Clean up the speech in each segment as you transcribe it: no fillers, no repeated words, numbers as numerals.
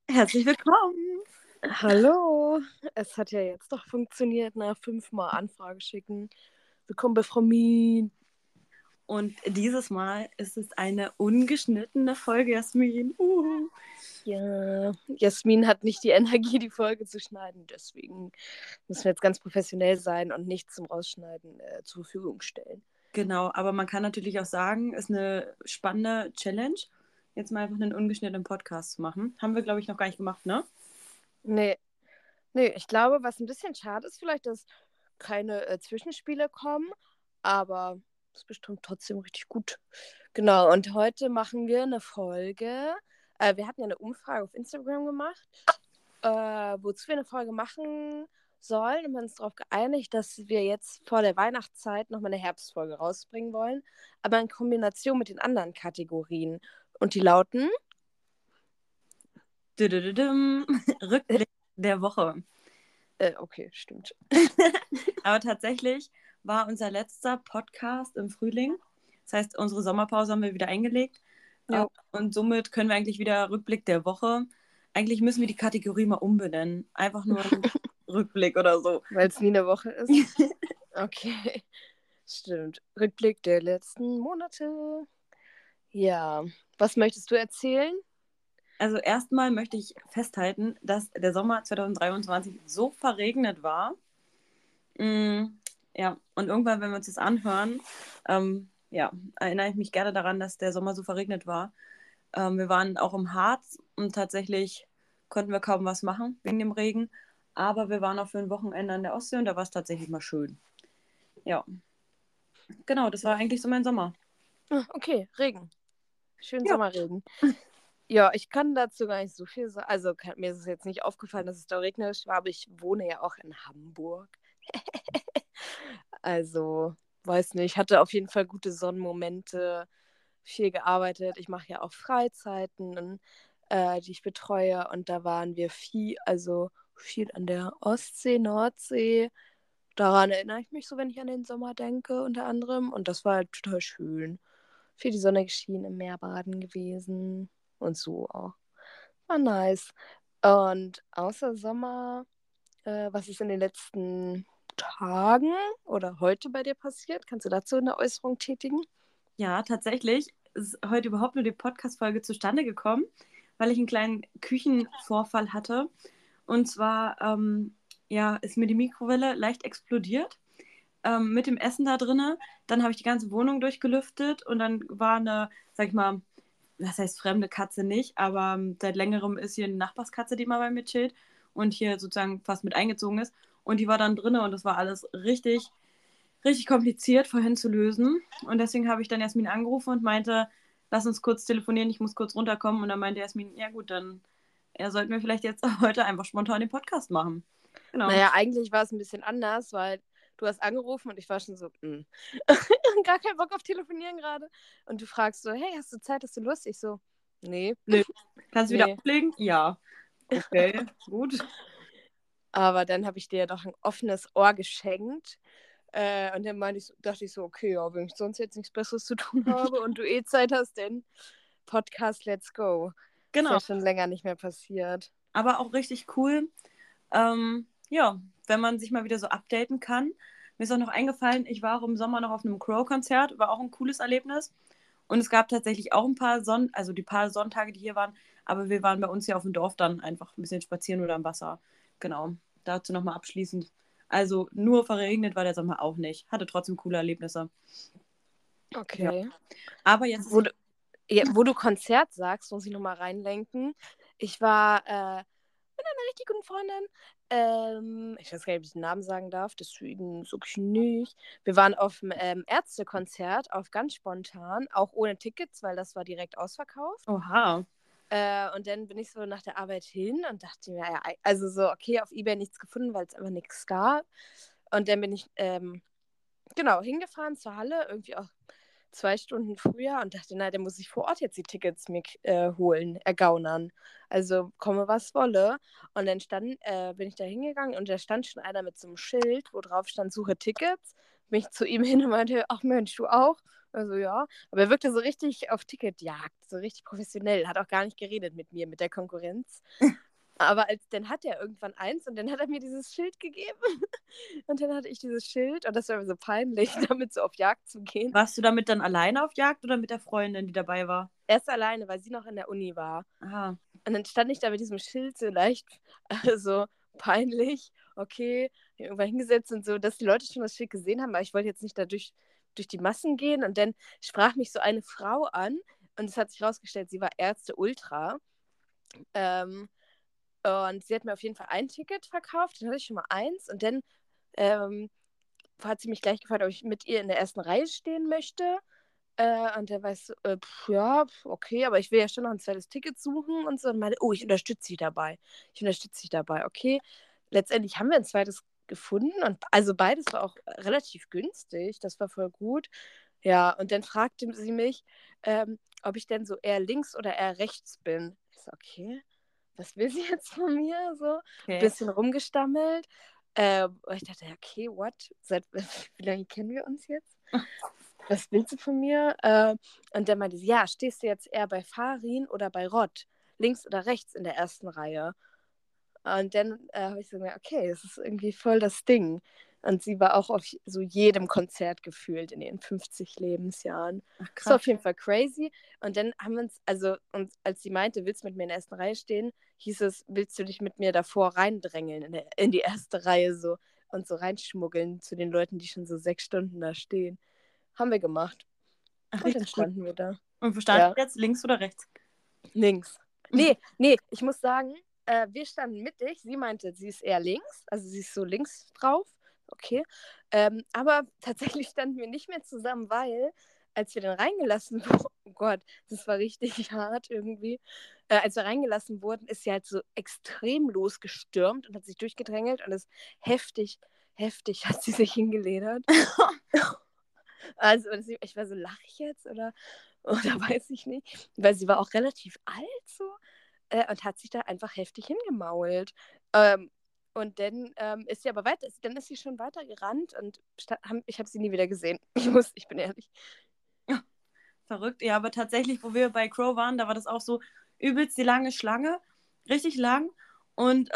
Herzlich willkommen. Hallo, es hat ja jetzt doch funktioniert, nach 5-mal Anfrage schicken. Willkommen bei Frau Min. Und dieses Mal ist es eine ungeschnittene Folge, Jasmin. Ja, Jasmin hat nicht die Energie, die Folge zu schneiden, deswegen müssen wir jetzt ganz professionell sein und nichts zum Rausschneiden zur Verfügung stellen. Genau, aber man kann natürlich auch sagen, ist eine spannende Challenge, jetzt mal einfach einen ungeschnittenen Podcast zu machen. Haben wir, glaube ich, noch gar nicht gemacht, ne? Nee, ich glaube, was ein bisschen schade ist, vielleicht, dass keine Zwischenspiele kommen, aber es ist bestimmt trotzdem richtig gut. Genau, und heute machen wir eine Folge. Wir hatten ja eine Umfrage auf Instagram gemacht, wozu wir eine Folge machen sollen. Und wir haben uns darauf geeinigt, dass wir jetzt vor der Weihnachtszeit nochmal eine Herbstfolge rausbringen wollen, aber in Kombination mit den anderen Kategorien. Und die lauten? Rückblick der Woche. Okay, stimmt. Aber tatsächlich war unser letzter Podcast im Frühling. Das heißt, unsere Sommerpause haben wir wieder eingelegt. Jo. Und somit können wir eigentlich wieder Rückblick der Woche. Eigentlich müssen wir die Kategorie mal umbenennen. Einfach nur ein Rückblick oder so. Weil es nie eine Woche ist. Okay, stimmt. Rückblick der letzten Monate. Ja, was möchtest du erzählen? Also erstmal möchte ich festhalten, dass der Sommer 2023 so verregnet war. Ja, und irgendwann, wenn wir uns das anhören, ja, erinnere ich mich gerne daran, dass der Sommer so verregnet war. Wir waren auch im Harz und tatsächlich konnten wir kaum was machen wegen dem Regen. Aber wir waren auch für ein Wochenende an der Ostsee und da war es tatsächlich mal schön. Ja, genau, das war eigentlich so mein Sommer. Okay, Regen. Schön Ja, Sommerregen. Ja, ich kann dazu gar nicht so viel sagen. Also mir ist es jetzt nicht aufgefallen, dass es da regnerisch war, aber ich wohne ja auch in Hamburg. Also, weiß nicht, ich hatte auf jeden Fall gute Sonnenmomente, viel gearbeitet. Ich mache ja auch Freizeiten, die ich betreue. Und da waren wir viel an der Ostsee, Nordsee. Daran erinnere ich mich so, wenn ich an den Sommer denke, unter anderem. Und das war halt total schön. Viel die Sonne geschienen, im Meer baden gewesen und so auch. War nice. Und außer Sommer, was ist in den letzten Tagen oder heute bei dir passiert? Kannst du dazu eine Äußerung tätigen? ja, tatsächlich ist heute überhaupt nur die Podcast-Folge zustande gekommen, weil ich einen kleinen Küchenvorfall hatte. Und zwar ja, ist mir die Mikrowelle leicht explodiert mit dem Essen da drinne. Dann habe ich die ganze Wohnung durchgelüftet und dann war eine, sag ich mal, das heißt fremde Katze nicht, aber seit längerem ist hier eine Nachbarskatze, die mal bei mir chillt und hier sozusagen fast mit eingezogen ist. Und die war dann drinne und das war alles richtig, richtig kompliziert vorhin zu lösen. Und deswegen habe ich dann Jasmin angerufen und meinte, lass uns kurz telefonieren, ich muss kurz runterkommen. Und dann meinte Jasmin, ja gut, dann sollten wir vielleicht jetzt heute einfach spontan den Podcast machen. Genau. Naja, eigentlich war es ein bisschen anders, weil du hast angerufen und ich war schon so, gar keinen Bock auf Telefonieren gerade. Und du fragst so, hey, hast du Zeit, hast du Lust? Ich so, nee, Nö. Kannst du wieder nee. auflegen? Ja. Okay, gut. Aber dann habe ich dir doch ein offenes Ohr geschenkt. Und dann dachte ich so, okay, ja, wenn ich sonst jetzt nichts Besseres zu tun habe und du Zeit hast, dann Podcast, let's go. Ist ja Genau. schon länger nicht mehr passiert. Aber auch richtig cool. Ja, wenn man sich mal wieder so updaten kann. Mir ist auch noch eingefallen, ich war auch im Sommer noch auf einem Crow-Konzert, war auch ein cooles Erlebnis. Und es gab tatsächlich auch ein paar also die paar Sonntage, die hier waren, aber wir waren bei uns hier auf dem Dorf dann einfach ein bisschen spazieren oder am Wasser. Genau, dazu nochmal abschließend. Also nur verregnet war der Sommer auch nicht. Hatte trotzdem coole Erlebnisse. Ja. Okay. Aber jetzt ist Wo du Konzert sagst, muss ich nochmal reinlenken. Ich war mit einer richtig guten Freundin. Ich weiß gar nicht, ob ich den Namen sagen darf, deswegen sag ich nicht. Wir waren auf dem Ärztekonzert, auf ganz spontan, auch ohne Tickets, weil das war direkt ausverkauft. Oha. Und dann bin ich so nach der Arbeit hin und dachte mir, ja, also so, okay, auf eBay nichts gefunden, weil es einfach nichts gab. Und dann bin ich, genau, hingefahren zur Halle, irgendwie auch 2 Stunden früher und dachte, na, dann muss ich vor Ort jetzt die Tickets mir holen, ergaunern. Also komme was wolle. Und dann bin ich da hingegangen und da stand schon einer mit so einem Schild, wo drauf stand, suche Tickets. Bin ich zu ihm hin und meinte, ach Mensch, du auch? Also ja, aber er wirkte so richtig auf Ticketjagd, so richtig professionell, hat auch gar nicht geredet mit mir, mit der Konkurrenz. Aber dann hat er irgendwann eins und dann hat er mir dieses Schild gegeben. Und dann hatte ich dieses Schild und das war mir so peinlich, damit so auf Jagd zu gehen. Warst du damit dann alleine auf Jagd oder mit der Freundin, die dabei war? Erst alleine, weil sie noch in der Uni war. Aha. Und dann stand ich da mit diesem Schild so leicht, so peinlich, okay, irgendwann hingesetzt und so, dass die Leute schon das Schild gesehen haben, aber ich wollte jetzt nicht da durch die Massen gehen. Und dann sprach mich so eine Frau an und es hat sich herausgestellt, sie war Ärzte Ultra. Und sie hat mir auf jeden Fall ein Ticket verkauft, dann hatte ich schon mal eins und dann ähm, hat sie mich gleich gefragt, ob ich mit ihr in der ersten Reihe stehen möchte. Und der weiß, ja, okay, aber ich will ja schon noch ein zweites Ticket suchen und so. Und meinte, oh, ich unterstütze sie dabei. Ich unterstütze sie dabei, okay. Letztendlich haben wir ein zweites gefunden und also beides war auch relativ günstig. Das war voll gut. Ja, und dann fragte sie mich, ob ich denn so eher links oder eher rechts bin. Ich so, okay, was will sie jetzt von mir? So, ein Okay. bisschen rumgestammelt. Und ich dachte, okay, what? Seit wie lange kennen wir uns jetzt? Was willst du von mir? Und dann meinte sie, ja, stehst du jetzt eher bei Farin oder bei Rott? Links oder rechts in der ersten Reihe? Und dann habe ich so gedacht, okay, das ist irgendwie voll das Ding. Und sie war auch auf so jedem Konzert gefühlt in ihren 50 Lebensjahren. Ach, Das war krass. auf jeden Fall crazy. Und dann haben wir uns, also, und als sie meinte, willst du mit mir in der ersten Reihe stehen, hieß es, willst du dich mit mir davor reindrängeln in die erste Reihe so und so reinschmuggeln zu den Leuten, die schon so 6 Stunden da stehen. Haben wir gemacht. Ach, Und dann richtig gut. standen wir da. Und wo stand Ja, ihr jetzt? Links oder rechts? links. Nee, ich muss sagen, wir standen mittig. Sie meinte, sie ist eher links, also sie ist so links drauf. Okay. Aber tatsächlich standen wir nicht mehr zusammen, weil als wir dann reingelassen wurden, oh Gott, das war richtig hart irgendwie. Als wir reingelassen wurden, ist sie halt so extrem losgestürmt und hat sich durchgedrängelt und ist heftig, heftig hat sie sich hingeledert. Also ich war so, lache ich jetzt oder weiß ich nicht. Weil sie war auch relativ alt so und hat sich da einfach heftig hingemault. Und dann ist sie aber weiter, dann ist sie schon weiter gerannt und ich habe sie nie wieder gesehen. Ich bin ehrlich. Verrückt. Ja, aber tatsächlich, wo wir bei Crow waren, da war das auch so übelst die lange Schlange. Richtig lang. Und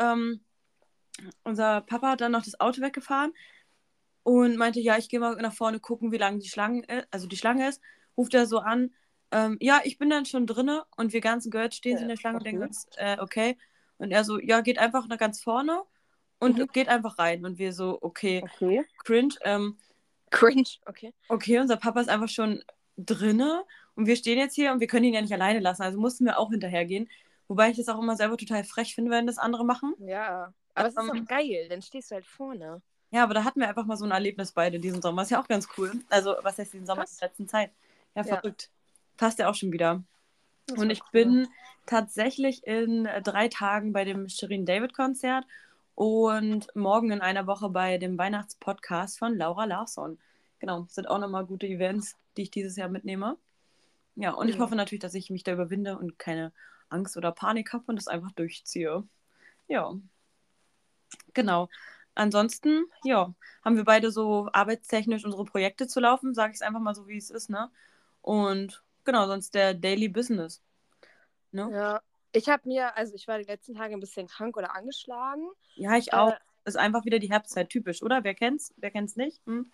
unser Papa hat dann noch das Auto weggefahren und meinte, ja, ich gehe mal nach vorne gucken, wie lang die Schlange ist. Ruft er so an, ja, ich bin dann schon drinne und wir ganzen Girls stehen so in der Schlange und denken Okay. uns, okay. Und er so, ja, geht einfach nach ganz vorne und geht einfach rein. Und wir so, okay, Okay. cringe. Cringe, okay. Okay, unser Papa ist einfach schon drinne und wir stehen jetzt hier und wir können ihn ja nicht alleine lassen. Also mussten wir auch hinterhergehen. Wobei ich das auch immer selber total frech finde, wenn das andere machen. Ja. Aber es ist auch Ähm, geil, dann stehst du halt vorne. ja, aber da hatten wir einfach mal so ein Erlebnis beide diesen Sommer. Ist ja auch ganz cool. Also, was heißt diesen Sommer in Krass. der letzten Zeit? Ja, Ja, verrückt. Passt ja auch schon wieder. das Und war ich cool. bin tatsächlich in 3 Tagen bei dem Shirin David Konzert und morgen in einer Woche bei dem Weihnachtspodcast von Laura Larsson. Genau, sind auch nochmal gute Events, die ich dieses Jahr mitnehme. Ja, und ich Ja. hoffe natürlich, dass ich mich da überwinde und keine Angst oder Panik habe und das einfach durchziehe. Ja, genau. Ansonsten, ja, haben wir beide so arbeitstechnisch unsere Projekte zu laufen, sage ich es einfach mal so, wie es ist, ne? Und genau, sonst der Daily Business, ne? Ja. Also ich war die letzten Tage ein bisschen krank oder angeschlagen. Ja, ich auch. Äh, Ist einfach wieder die Herbstzeit, typisch, oder? Wer kennt's? Wer kennt's nicht? Hm?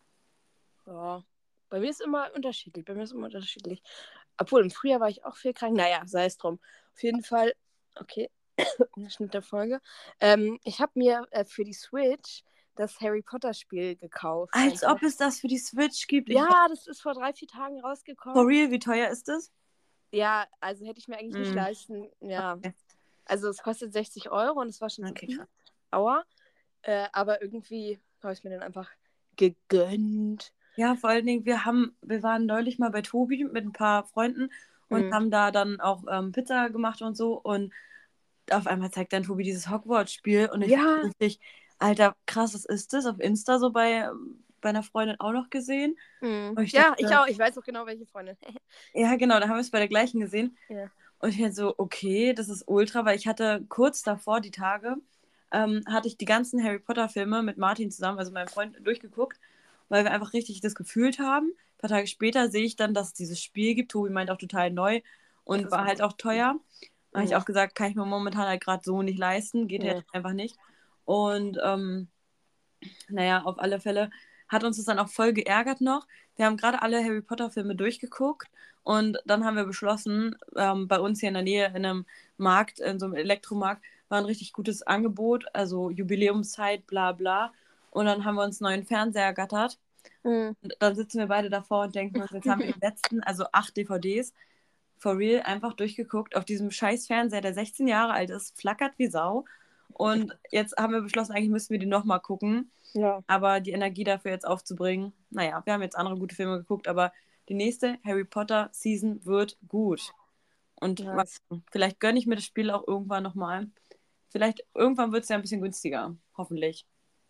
Ja, bei mir ist immer unterschiedlich. Bei mir ist immer unterschiedlich. Obwohl, im Frühjahr war ich auch viel krank. Naja, sei es drum. Auf jeden Fall, okay, Schnitt der Folge. Ich habe mir für die Switch das Harry Potter Spiel gekauft. Als Einfach. ob es das für die Switch gibt. Ja, das ist vor 3, 4 Tagen For rausgekommen. real, wie teuer ist das? Ja, also hätte ich mir eigentlich nicht Hm. leisten. Ja, Okay, also es kostet 60 Euro und es war schon so, okay, krass. Aua. Aber irgendwie habe ich es mir dann einfach gegönnt. Ja, vor allen Dingen, wir waren neulich mal bei Tobi mit ein paar Freunden und Mhm. haben da dann auch Pizza gemacht und so. Und auf einmal zeigt dann Tobi dieses Hogwarts-Spiel und ich war Ja, richtig, Alter, krass, was ist das? Auf Insta so bei einer Freundin auch noch gesehen. mhm. Und ich Ja, ich dachte, auch. Ich weiß auch genau, welche Freundin. ja, genau, da haben wir es bei der gleichen gesehen. Ja. Und ich halt so, okay, das ist ultra, weil ich hatte kurz davor, die Tage, hatte ich die ganzen Harry Potter-Filme mit Martin zusammen, also meinem Freund, durchgeguckt, weil wir einfach richtig das gefühlt haben. paar Tage später sehe ich dann, dass es dieses Spiel gibt. Tobi meint auch total neu und war halt auch teuer. Da habe ich auch gesagt, kann ich mir momentan halt gerade so nicht leisten. Geht halt einfach nicht. Und naja, auf alle Fälle hat uns das dann auch voll geärgert noch. Wir haben gerade alle Harry Potter Filme durchgeguckt und dann haben wir beschlossen, bei uns hier in der Nähe in einem Markt, in so einem Elektromarkt, war ein richtig gutes Angebot, also Jubiläumszeit, bla bla. Und dann haben wir uns einen neuen Fernseher ergattert. Und dann sitzen wir beide davor und denken uns, jetzt haben wir die letzten, also 8 DVDs, for real, einfach durchgeguckt auf diesem scheiß Fernseher, der 16 Jahre alt ist, flackert wie Sau. Und jetzt haben wir beschlossen, eigentlich müssen wir die nochmal gucken. Ja. Aber die Energie dafür jetzt aufzubringen, naja, wir haben jetzt andere gute Filme geguckt, aber die nächste Harry Potter Season wird gut. Und Nice. vielleicht gönne ich mir das Spiel auch irgendwann nochmal. Vielleicht irgendwann wird es ja ein bisschen günstiger, hoffentlich.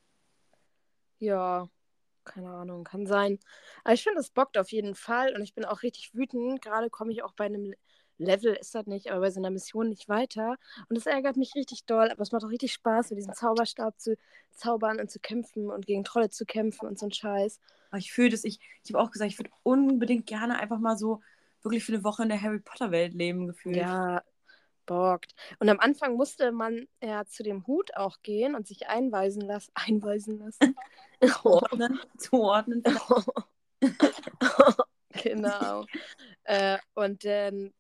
Ja, keine Ahnung, kann sein. Aber ich finde, es bockt auf jeden Fall und ich bin auch richtig wütend. Gerade komme ich auch bei einem Level, ist das nicht, aber bei so einer Mission nicht weiter. Und das ärgert mich richtig doll, aber es macht auch richtig Spaß, mit diesem Zauberstab zu zaubern und zu kämpfen und gegen Trolle zu kämpfen und so ein Scheiß. Aber ich fühle das, ich habe auch gesagt, ich würde unbedingt gerne einfach mal so wirklich für eine Woche in der Harry Potter Welt leben, gefühlt. Ja, bockt. Und am Anfang musste man ja zu dem Hut auch gehen und sich einweisen lassen. Einweisen lassen. Zuordnen vielleicht. Genau. Und dann,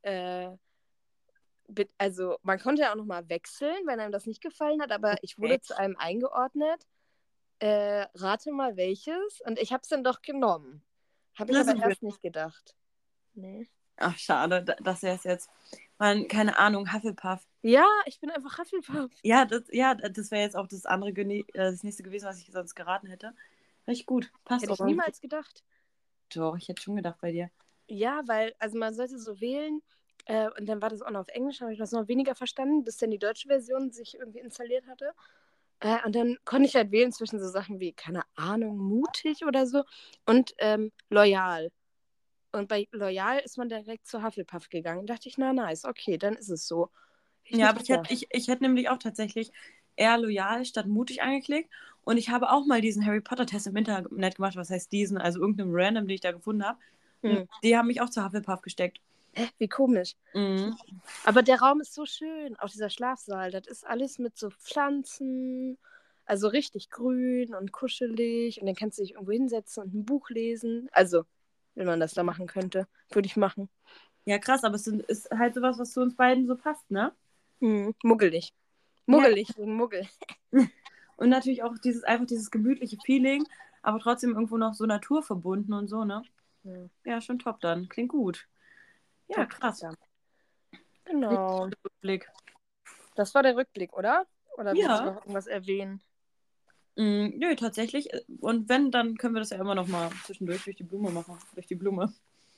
also man konnte ja auch nochmal wechseln, wenn einem das nicht gefallen hat, aber ich wurde zu einem eingeordnet. Rate mal welches. Und ich habe es dann doch genommen. Habe ich aber erst nicht gedacht. Nee. Ach, schade, das wäre es jetzt. Man, keine Ahnung, Hufflepuff. Ja, ich bin einfach Hufflepuff. Ja, das wäre jetzt auch das andere, das nächste gewesen, was ich sonst geraten hätte. Richtig gut. Passt Hätte auch. ich niemals gedacht. Doch, ich hätte schon gedacht bei dir. Ja, weil, also man sollte so wählen, und dann war das auch noch auf Englisch, habe ich das noch weniger verstanden, bis dann die deutsche Version sich irgendwie installiert hatte. Und dann konnte ich halt wählen zwischen so Sachen wie, keine Ahnung, mutig oder so und loyal. Und bei loyal ist man direkt zu Hufflepuff gegangen. Da dachte ich, na nice, okay, dann ist es so. Ja, aber ich hätte nämlich auch tatsächlich eher loyal statt mutig angeklickt. Und ich habe auch mal diesen Harry Potter-Test im Internet gemacht. Was heißt diesen? Also irgendeinem Random, den ich da gefunden habe. Die haben mich auch zu Hufflepuff gesteckt. Wie komisch. Mhm. Aber der Raum ist so schön, auch dieser Schlafsaal. Das ist alles mit so Pflanzen, also richtig grün und kuschelig. Und dann kannst du dich irgendwo hinsetzen und ein Buch lesen. Also, wenn man das da machen könnte, würde ich machen. Ja, krass, aber ist halt sowas, was zu uns beiden so passt, ne? Muggelig. Muggelig wegen Muggel. Und natürlich auch einfach dieses gemütliche Feeling, aber trotzdem irgendwo noch so naturverbunden und so, ne? Ja, schon top dann. Klingt gut. Ja, krass. Genau. Rückblick. Das war der Rückblick, oder? Oder willst du Ja. noch irgendwas erwähnen? Nö, tatsächlich. Und wenn, dann können wir das ja immer noch mal zwischendurch durch die Blume machen. Durch die Blume.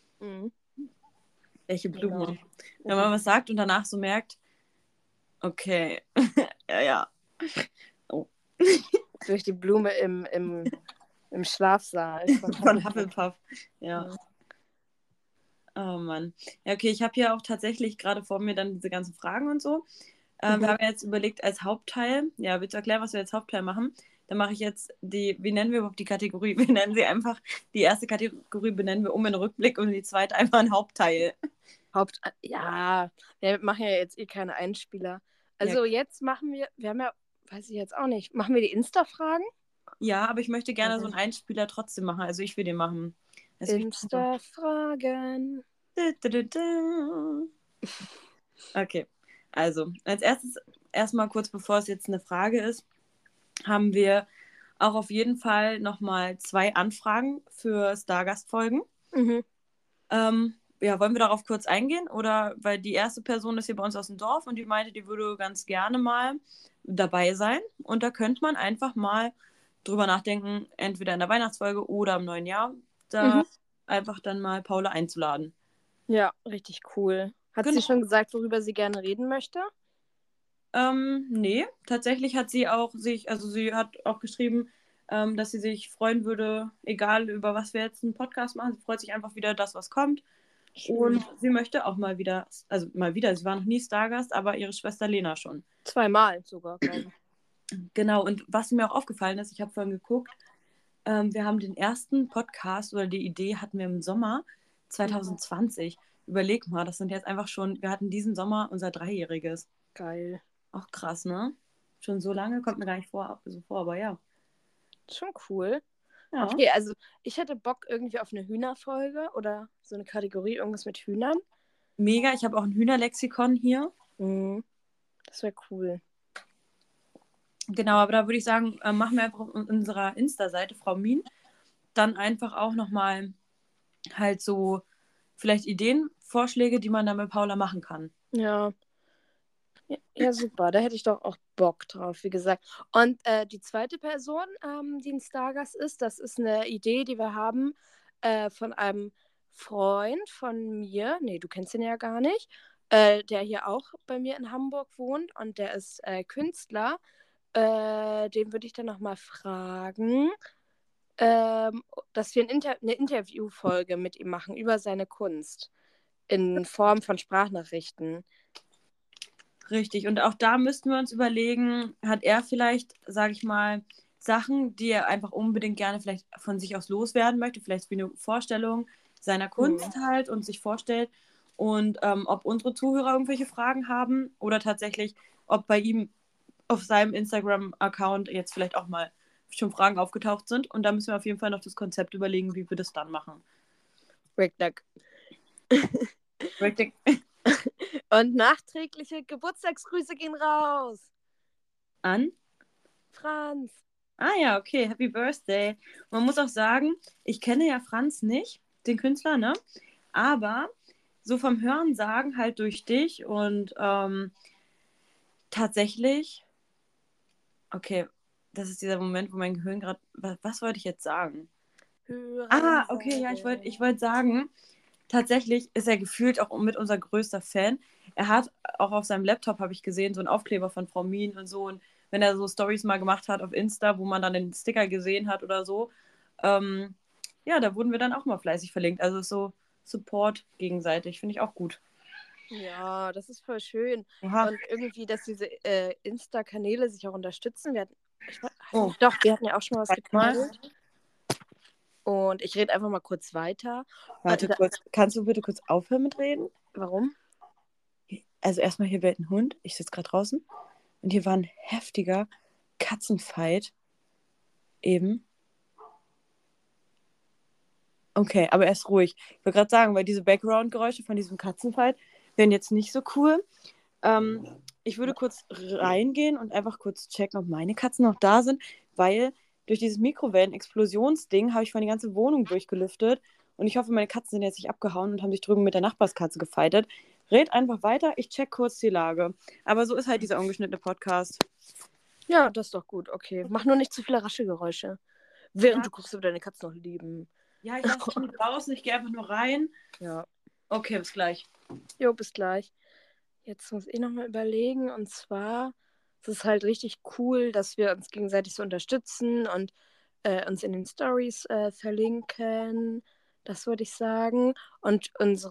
Welche Blume? Genau. Wenn man was sagt und danach so merkt, okay, ja. Oh. Durch die Blume im Schlafsaal Von Hufflepuff. Ja. Oh Mann. Ja, okay, ich habe hier auch tatsächlich gerade vor mir dann diese ganzen Fragen und so. Wir haben ja jetzt überlegt, als Hauptteil, ja, willst du erklären, was wir als Hauptteil machen? Dann mache ich jetzt wie nennen wir überhaupt die Kategorie? Wir nennen sie einfach, die erste Kategorie benennen wir um in Rückblick und die zweite einfach ein Hauptteil. Ja, wir machen ja jetzt eh keine Einspieler. Also jetzt machen wir haben ja, weiß ich jetzt auch nicht, machen wir die Insta-Fragen? Ja, aber ich möchte gerne so einen Einspieler trotzdem machen. Also ich will den machen. Insta-Fragen. Okay, also als erstes, erstmal kurz bevor es jetzt eine Frage ist, haben wir auch auf jeden Fall nochmal 2 Anfragen für Stargast-Folgen. Ja, wollen wir darauf kurz eingehen? Oder weil die erste Person ist hier bei uns aus dem Dorf und die meinte, die würde ganz gerne mal dabei sein. Und da könnte man einfach mal drüber nachdenken, entweder in der Weihnachtsfolge oder im neuen Jahr, da einfach dann mal Paula einzuladen. Ja, richtig cool. Hat sie schon gesagt, worüber sie gerne reden möchte? Nee, tatsächlich hat sie auch sie hat auch geschrieben, dass sie sich freuen würde, egal über was wir jetzt einen Podcast machen, sie freut sich einfach wieder das, was kommt. Schön. Und sie möchte auch mal wieder, sie war noch nie Stargast, aber ihre Schwester Lena schon. 2-mal sogar, glaube ich. Genau, und was mir auch aufgefallen ist, ich habe vorhin geguckt, Wir haben den ersten Podcast oder die Idee hatten wir im Sommer 2020. Überleg mal, das sind jetzt einfach schon, wir hatten diesen Sommer unser Dreijähriges. Geil. Auch krass, ne? Schon so lange, kommt mir gar nicht so vor, aber ja. Schon cool. Ja. Okay, also ich hätte Bock irgendwie auf eine Hühnerfolge oder so eine Kategorie, irgendwas mit Hühnern. Mega, ich habe auch ein Hühnerlexikon hier. Das wäre cool. Genau, aber da würde ich sagen, machen wir einfach auf unserer Insta-Seite, Frau Mien, dann einfach auch nochmal halt so vielleicht Ideen, Vorschläge, die man da mit Paula machen kann. Ja. Ja, super. Da hätte ich doch auch Bock drauf, wie gesagt. Und die zweite Person, die ein Stargast ist, das ist eine Idee, die wir haben von einem Freund von mir. Nee, du kennst ihn ja gar nicht. Der hier auch bei mir in Hamburg wohnt und der ist Künstler. Den würde ich dann nochmal fragen, dass wir eine Interviewfolge mit ihm machen über seine Kunst in Form von Sprachnachrichten. Richtig. Und auch da müssten wir uns überlegen, hat er vielleicht, sage ich mal, Sachen, die er einfach unbedingt gerne vielleicht von sich aus loswerden möchte, vielleicht wie eine Vorstellung seiner Kunst halt und sich vorstellt. Und ob unsere Zuhörer irgendwelche Fragen haben oder tatsächlich, ob bei ihm auf seinem Instagram-Account jetzt vielleicht auch mal schon Fragen aufgetaucht sind. Und da müssen wir auf jeden Fall noch das Konzept überlegen, wie wir das dann machen. Richtig. Richtig. Und nachträgliche Geburtstagsgrüße gehen raus. An? Franz. Ah ja, okay, Happy Birthday. Man muss auch sagen, ich kenne ja Franz nicht, den Künstler, ne? Aber so vom Hören sagen halt durch dich und tatsächlich, okay, das ist dieser Moment, wo mein Gehirn gerade, was wollte ich jetzt sagen? Hören Okay, ja, ich sagen. wollte sagen, tatsächlich ist er gefühlt auch mit unser größter Fan. Er hat auch auf seinem Laptop, habe ich gesehen, so einen Aufkleber von Frau Mien und so. Und wenn er so Stories mal gemacht hat auf Insta, wo man dann den Sticker gesehen hat oder so, ja, da wurden wir dann auch mal fleißig verlinkt. Also so Support gegenseitig, finde ich auch gut. Ja, das ist voll schön. Oha. Und irgendwie, dass diese Insta-Kanäle sich auch unterstützen. Oh, Wir hatten ja auch schon mal was warte mal. geteilt. Und ich rede einfach mal kurz weiter. Warte kurz. Kannst du bitte kurz aufhören mit reden? Warum? Also erstmal hier bellt ein Hund. Ich sitze gerade draußen. Und hier war ein heftiger Katzenfight eben. Okay, aber er ist ruhig. Ich wollte gerade sagen, weil diese Background-Geräusche von diesem Katzenfight wären jetzt nicht so cool. Ich würde kurz reingehen und einfach kurz checken, ob meine Katzen noch da sind, weil durch dieses Mikrowellen-Explosionsding habe ich meine ganze Wohnung durchgelüftet und ich hoffe, meine Katzen sind jetzt nicht abgehauen und haben sich drüben mit der Nachbarskatze gefightet. Red einfach weiter, ich check kurz die Lage. Aber so ist halt dieser ungeschnittene Podcast. Ja, das ist doch gut. Okay. Mach nur nicht zu viele Raschegeräusche. Ja, Während du guckst, ob deine Katzen noch leben. ja, ich lasse die draußen, ich gehe einfach nur rein. Ja. Okay, bis gleich. Jo, bis gleich. Jetzt muss ich nochmal überlegen. Und zwar, es ist halt richtig cool, dass wir uns gegenseitig so unterstützen und uns in den Stories verlinken. Das würde ich sagen. Und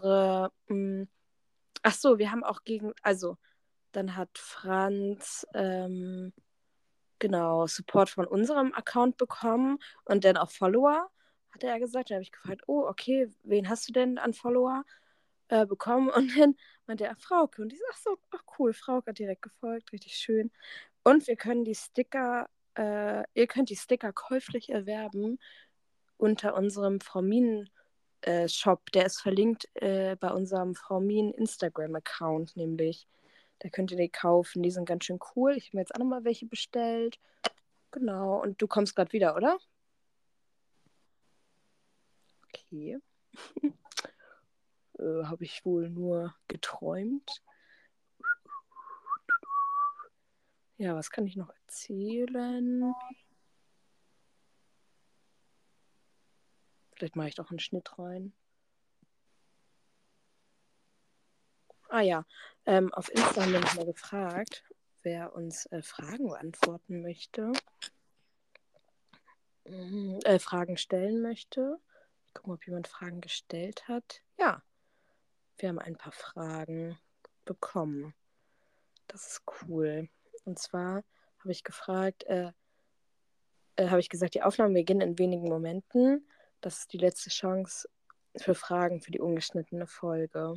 ach so, wir haben auch also, dann hat Franz, genau, Support von unserem Account bekommen und dann auch Follower, hat er gesagt. Dann habe ich gefragt, oh, okay, wen hast du denn an Follower bekommen? Und dann meinte er, Frauke. Und ich sag so, ach cool, Frauke hat direkt gefolgt, richtig schön. Und wir können ihr könnt die Sticker käuflich erwerben unter unserem Frau Mien Shop. Der ist verlinkt bei unserem Frau Mien Instagram-Account nämlich. Da könnt ihr die kaufen. Die sind ganz schön cool. Ich habe mir jetzt auch nochmal welche bestellt. Genau. Und du kommst gerade wieder, oder? Okay. Habe ich wohl nur geträumt. Ja, was kann ich noch erzählen? Vielleicht mache ich doch einen Schnitt rein. Ah ja, auf Insta haben wir nochmal gefragt, wer uns Fragen beantworten möchte. Fragen stellen möchte. Ich gucke mal, ob jemand Fragen gestellt hat. Ja, wir haben ein paar Fragen bekommen. Das ist cool. Und zwar habe ich gefragt, habe ich gesagt, die Aufnahmen beginnen in wenigen Momenten. Das ist die letzte Chance für Fragen für die ungeschnittene Folge.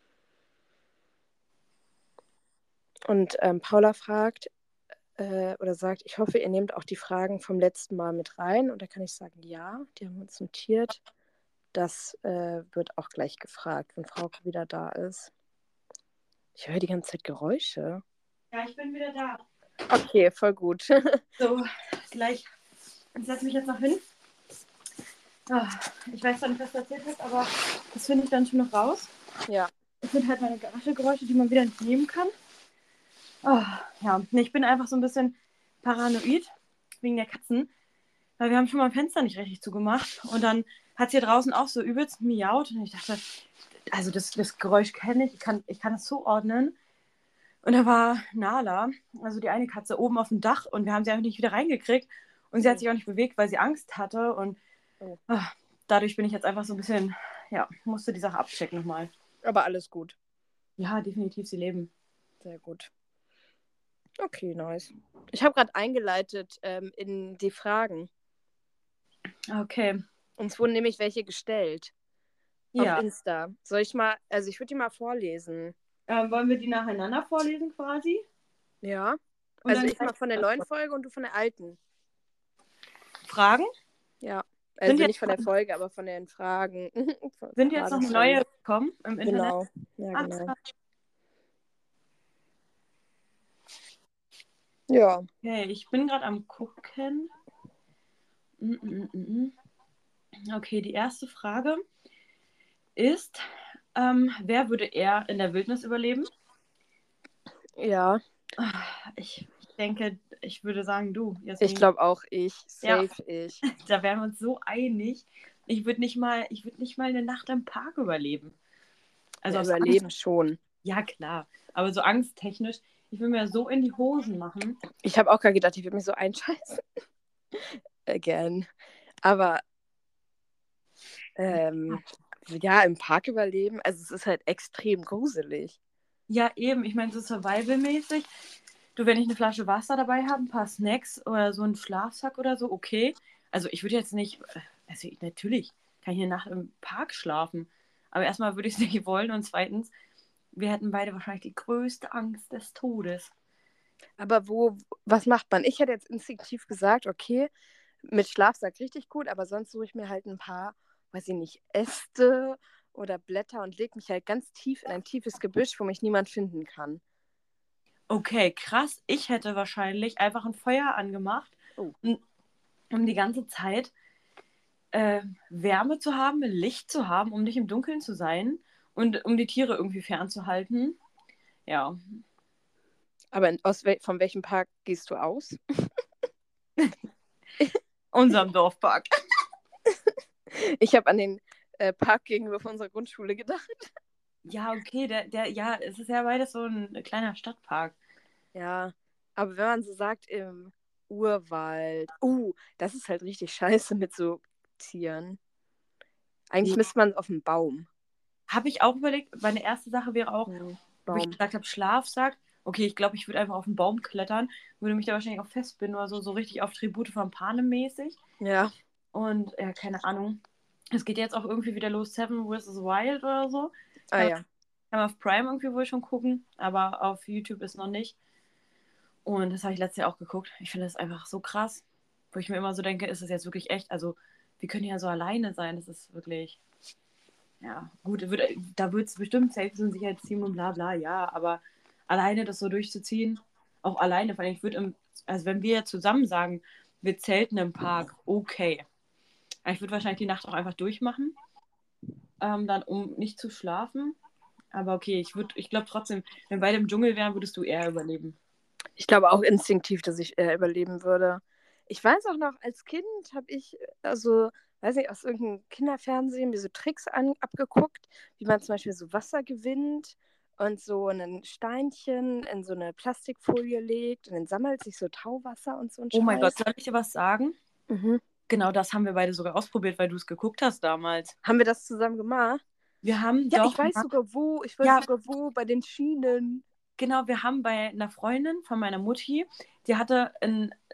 Und Paula fragt oder sagt, ich hoffe, ihr nehmt auch die Fragen vom letzten Mal mit rein. Und da kann ich sagen, ja, die haben wir uns notiert. Das wird auch gleich gefragt, wenn Frauke wieder da ist. Ich höre die ganze Zeit Geräusche. Ja, ich bin wieder da. Okay, voll gut. So, gleich. Ich setze mich jetzt noch hin. Oh, ich weiß zwar nicht, was du erzählt hast, aber das finde ich dann schon noch raus. Ja. Das sind halt meine Garagegeräusche, die man wieder nicht nehmen kann. Oh, ja, nee, ich bin einfach so ein bisschen paranoid wegen der Katzen, weil wir haben schon mal ein Fenster nicht richtig zugemacht und dann hat es hier draußen auch so übelst miaut und ich dachte, also das Geräusch kenne ich, ich kann es zuordnen. Und da war Nala, also die eine Katze, oben auf dem Dach und wir haben sie einfach nicht wieder reingekriegt und sie hat sich auch nicht bewegt, weil sie Angst hatte und dadurch bin ich jetzt einfach so ein bisschen, ja, musste die Sache abchecken nochmal. Aber alles gut. Ja, definitiv, sie leben. Sehr gut. Okay, nice. Ich habe gerade eingeleitet in die Fragen. Okay. Uns wurden nämlich welche gestellt. Ja. Auf Insta. Soll ich mal, also ich würde die mal vorlesen. Wollen wir die nacheinander vorlesen quasi? Ja. Und Also dann ich mal von der neuen Folge und du von der alten. Fragen? Ja. Sind Also jetzt, nicht von der Folge, aber von den Fragen. sind jetzt noch neue gekommen im Internet? Genau. Ja, genau. Ja. Okay, ich bin gerade am gucken. Okay, die erste Frage ist, wer würde eher in der Wildnis überleben? Ja. Ich denke, ich würde sagen du, Ich glaube auch ich. Safe Ja. ich. Da wären wir uns so einig. Ich würde nicht mal eine Nacht im Park überleben. Also Ja, aus überleben Angst, schon. ja klar, aber so angsttechnisch, ich will mir so in die Hosen machen. Ich habe auch gerade gedacht, ich würde mich so einscheißen. Again. Aber ja, im Park überleben, also es ist halt extrem gruselig. Ja, eben, ich meine, so survival-mäßig. Du, wenn ich eine Flasche Wasser dabei habe, ein paar Snacks oder so einen Schlafsack oder so, okay. Also ich würde jetzt nicht, also natürlich kann ich eine Nacht im Park schlafen, aber erstmal würde ich es nicht wollen und zweitens, wir hätten beide wahrscheinlich die größte Angst des Todes. Aber was macht man? Ich hätte jetzt instinktiv gesagt, okay, mit Schlafsack richtig gut, aber sonst suche ich mir halt ein paar, weiß ich nicht, Äste oder Blätter und lege mich halt ganz tief in ein tiefes Gebüsch, wo mich niemand finden kann. Okay, krass. Ich hätte wahrscheinlich einfach ein Feuer angemacht, Oh. um die ganze Zeit Wärme zu haben, Licht zu haben, um nicht im Dunkeln zu sein und um die Tiere irgendwie fernzuhalten. Ja. Aber von welchem Park gehst du aus? Unserem Dorfpark. Ich habe an den Park gegenüber von unserer Grundschule gedacht. Ja, okay, ja, es ist ja beides so ein kleiner Stadtpark. Ja, aber wenn man so sagt, im Urwald, das ist halt richtig scheiße mit so Tieren. Eigentlich müsste man auf den Baum. Habe ich auch überlegt, meine erste Sache wäre auch, wo ich gesagt habe, Schlafsack. Okay, ich glaube, ich würde einfach auf den Baum klettern, würde mich da wahrscheinlich auch festbinden oder so, so richtig auf Tribute von Panem mäßig. Ja. Und ja, keine Ahnung. Es geht jetzt auch irgendwie wieder los, Seven vs. Wild oder so. Ja. Kann man auf Prime irgendwie wohl schon gucken, aber auf YouTube ist noch nicht. Und das habe ich letztes Jahr auch geguckt. Ich finde das einfach so krass, wo ich mir immer so denke, ist das jetzt wirklich echt? Also, wir können ja so alleine sein. Das ist wirklich, ja, gut, da wird es bestimmt Safety und Sicherheitsteam und bla bla, ja, aber alleine das so durchzuziehen, auch alleine, vor allem ich würde also wenn wir zusammen sagen, wir zelten im Park, okay. Ich würde wahrscheinlich die Nacht auch einfach durchmachen, dann um nicht zu schlafen. Aber okay, ich glaube trotzdem, wenn beide im Dschungel wären, würdest du eher überleben. Ich glaube auch instinktiv, dass ich überleben würde. Ich weiß auch noch, als Kind habe ich, also, weiß nicht, aus irgendeinem Kinderfernsehen mir so Tricks abgeguckt, wie man zum Beispiel so Wasser gewinnt und so ein Steinchen in so eine Plastikfolie legt und dann sammelt sich so Tauwasser und so ein Oh mein Gott, Scheiß. soll ich dir was sagen? Mhm. Genau das haben wir beide sogar ausprobiert, weil du es geguckt hast damals. Haben wir das zusammen gemacht? Wir haben Ja, doch ich weiß mal, sogar wo. Ich weiß ja, sogar wo, bei den Schienen. genau, wir haben bei einer Freundin von meiner Mutti, die hatte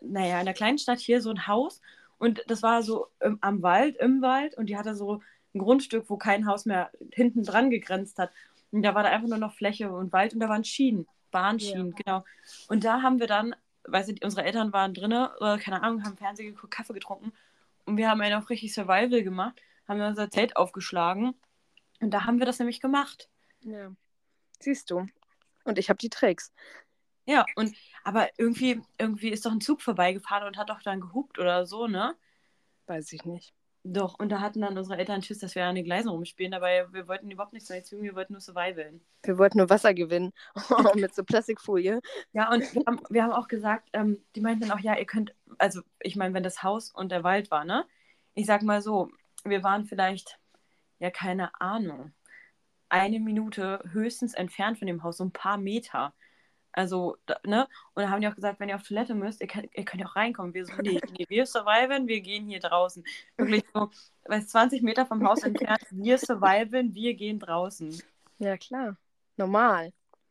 naja, in der kleinen Stadt hier so ein Haus und das war so im Wald und die hatte so ein Grundstück, wo kein Haus mehr hinten dran gegrenzt hat. Und da war da einfach nur noch Fläche und Wald und da waren Schienen, Ja. Bahnschienen, genau. Und da haben wir dann, weißt du, unsere Eltern waren drinne, keine Ahnung, haben Fernsehen geguckt, Kaffee getrunken und wir haben einen auf richtig Survival gemacht, haben wir unser Zelt aufgeschlagen und da haben wir das nämlich gemacht. Ja. Siehst du. Und ich habe die Tricks. Ja, aber irgendwie ist doch ein Zug vorbeigefahren und hat doch dann gehupt oder so, ne? Weiß ich nicht. Doch, und da hatten dann unsere Eltern Schiss, dass wir an den Gleisen rumspielen, dabei wir wollten überhaupt nichts Neues tun, wir wollten nur survivalen. Wir wollten nur Wasser gewinnen. Mit so Plastikfolie. Ja, und wir haben auch gesagt, die meinten dann auch, ja, ihr könnt, also ich meine, wenn das Haus und der Wald war, ne? Ich sag mal so, wir waren vielleicht, ja, keine Ahnung, 1 Minute höchstens entfernt von dem Haus, so ein paar Meter. Also, ne? Und dann haben die auch gesagt, wenn ihr auf Toilette müsst, ihr könnt ja auch reinkommen. Wir so, nee, wir surviven, wir gehen hier draußen. Wirklich so, weiß 20 Meter vom Haus entfernt, wir surviven, wir gehen draußen. Ja, klar. Normal.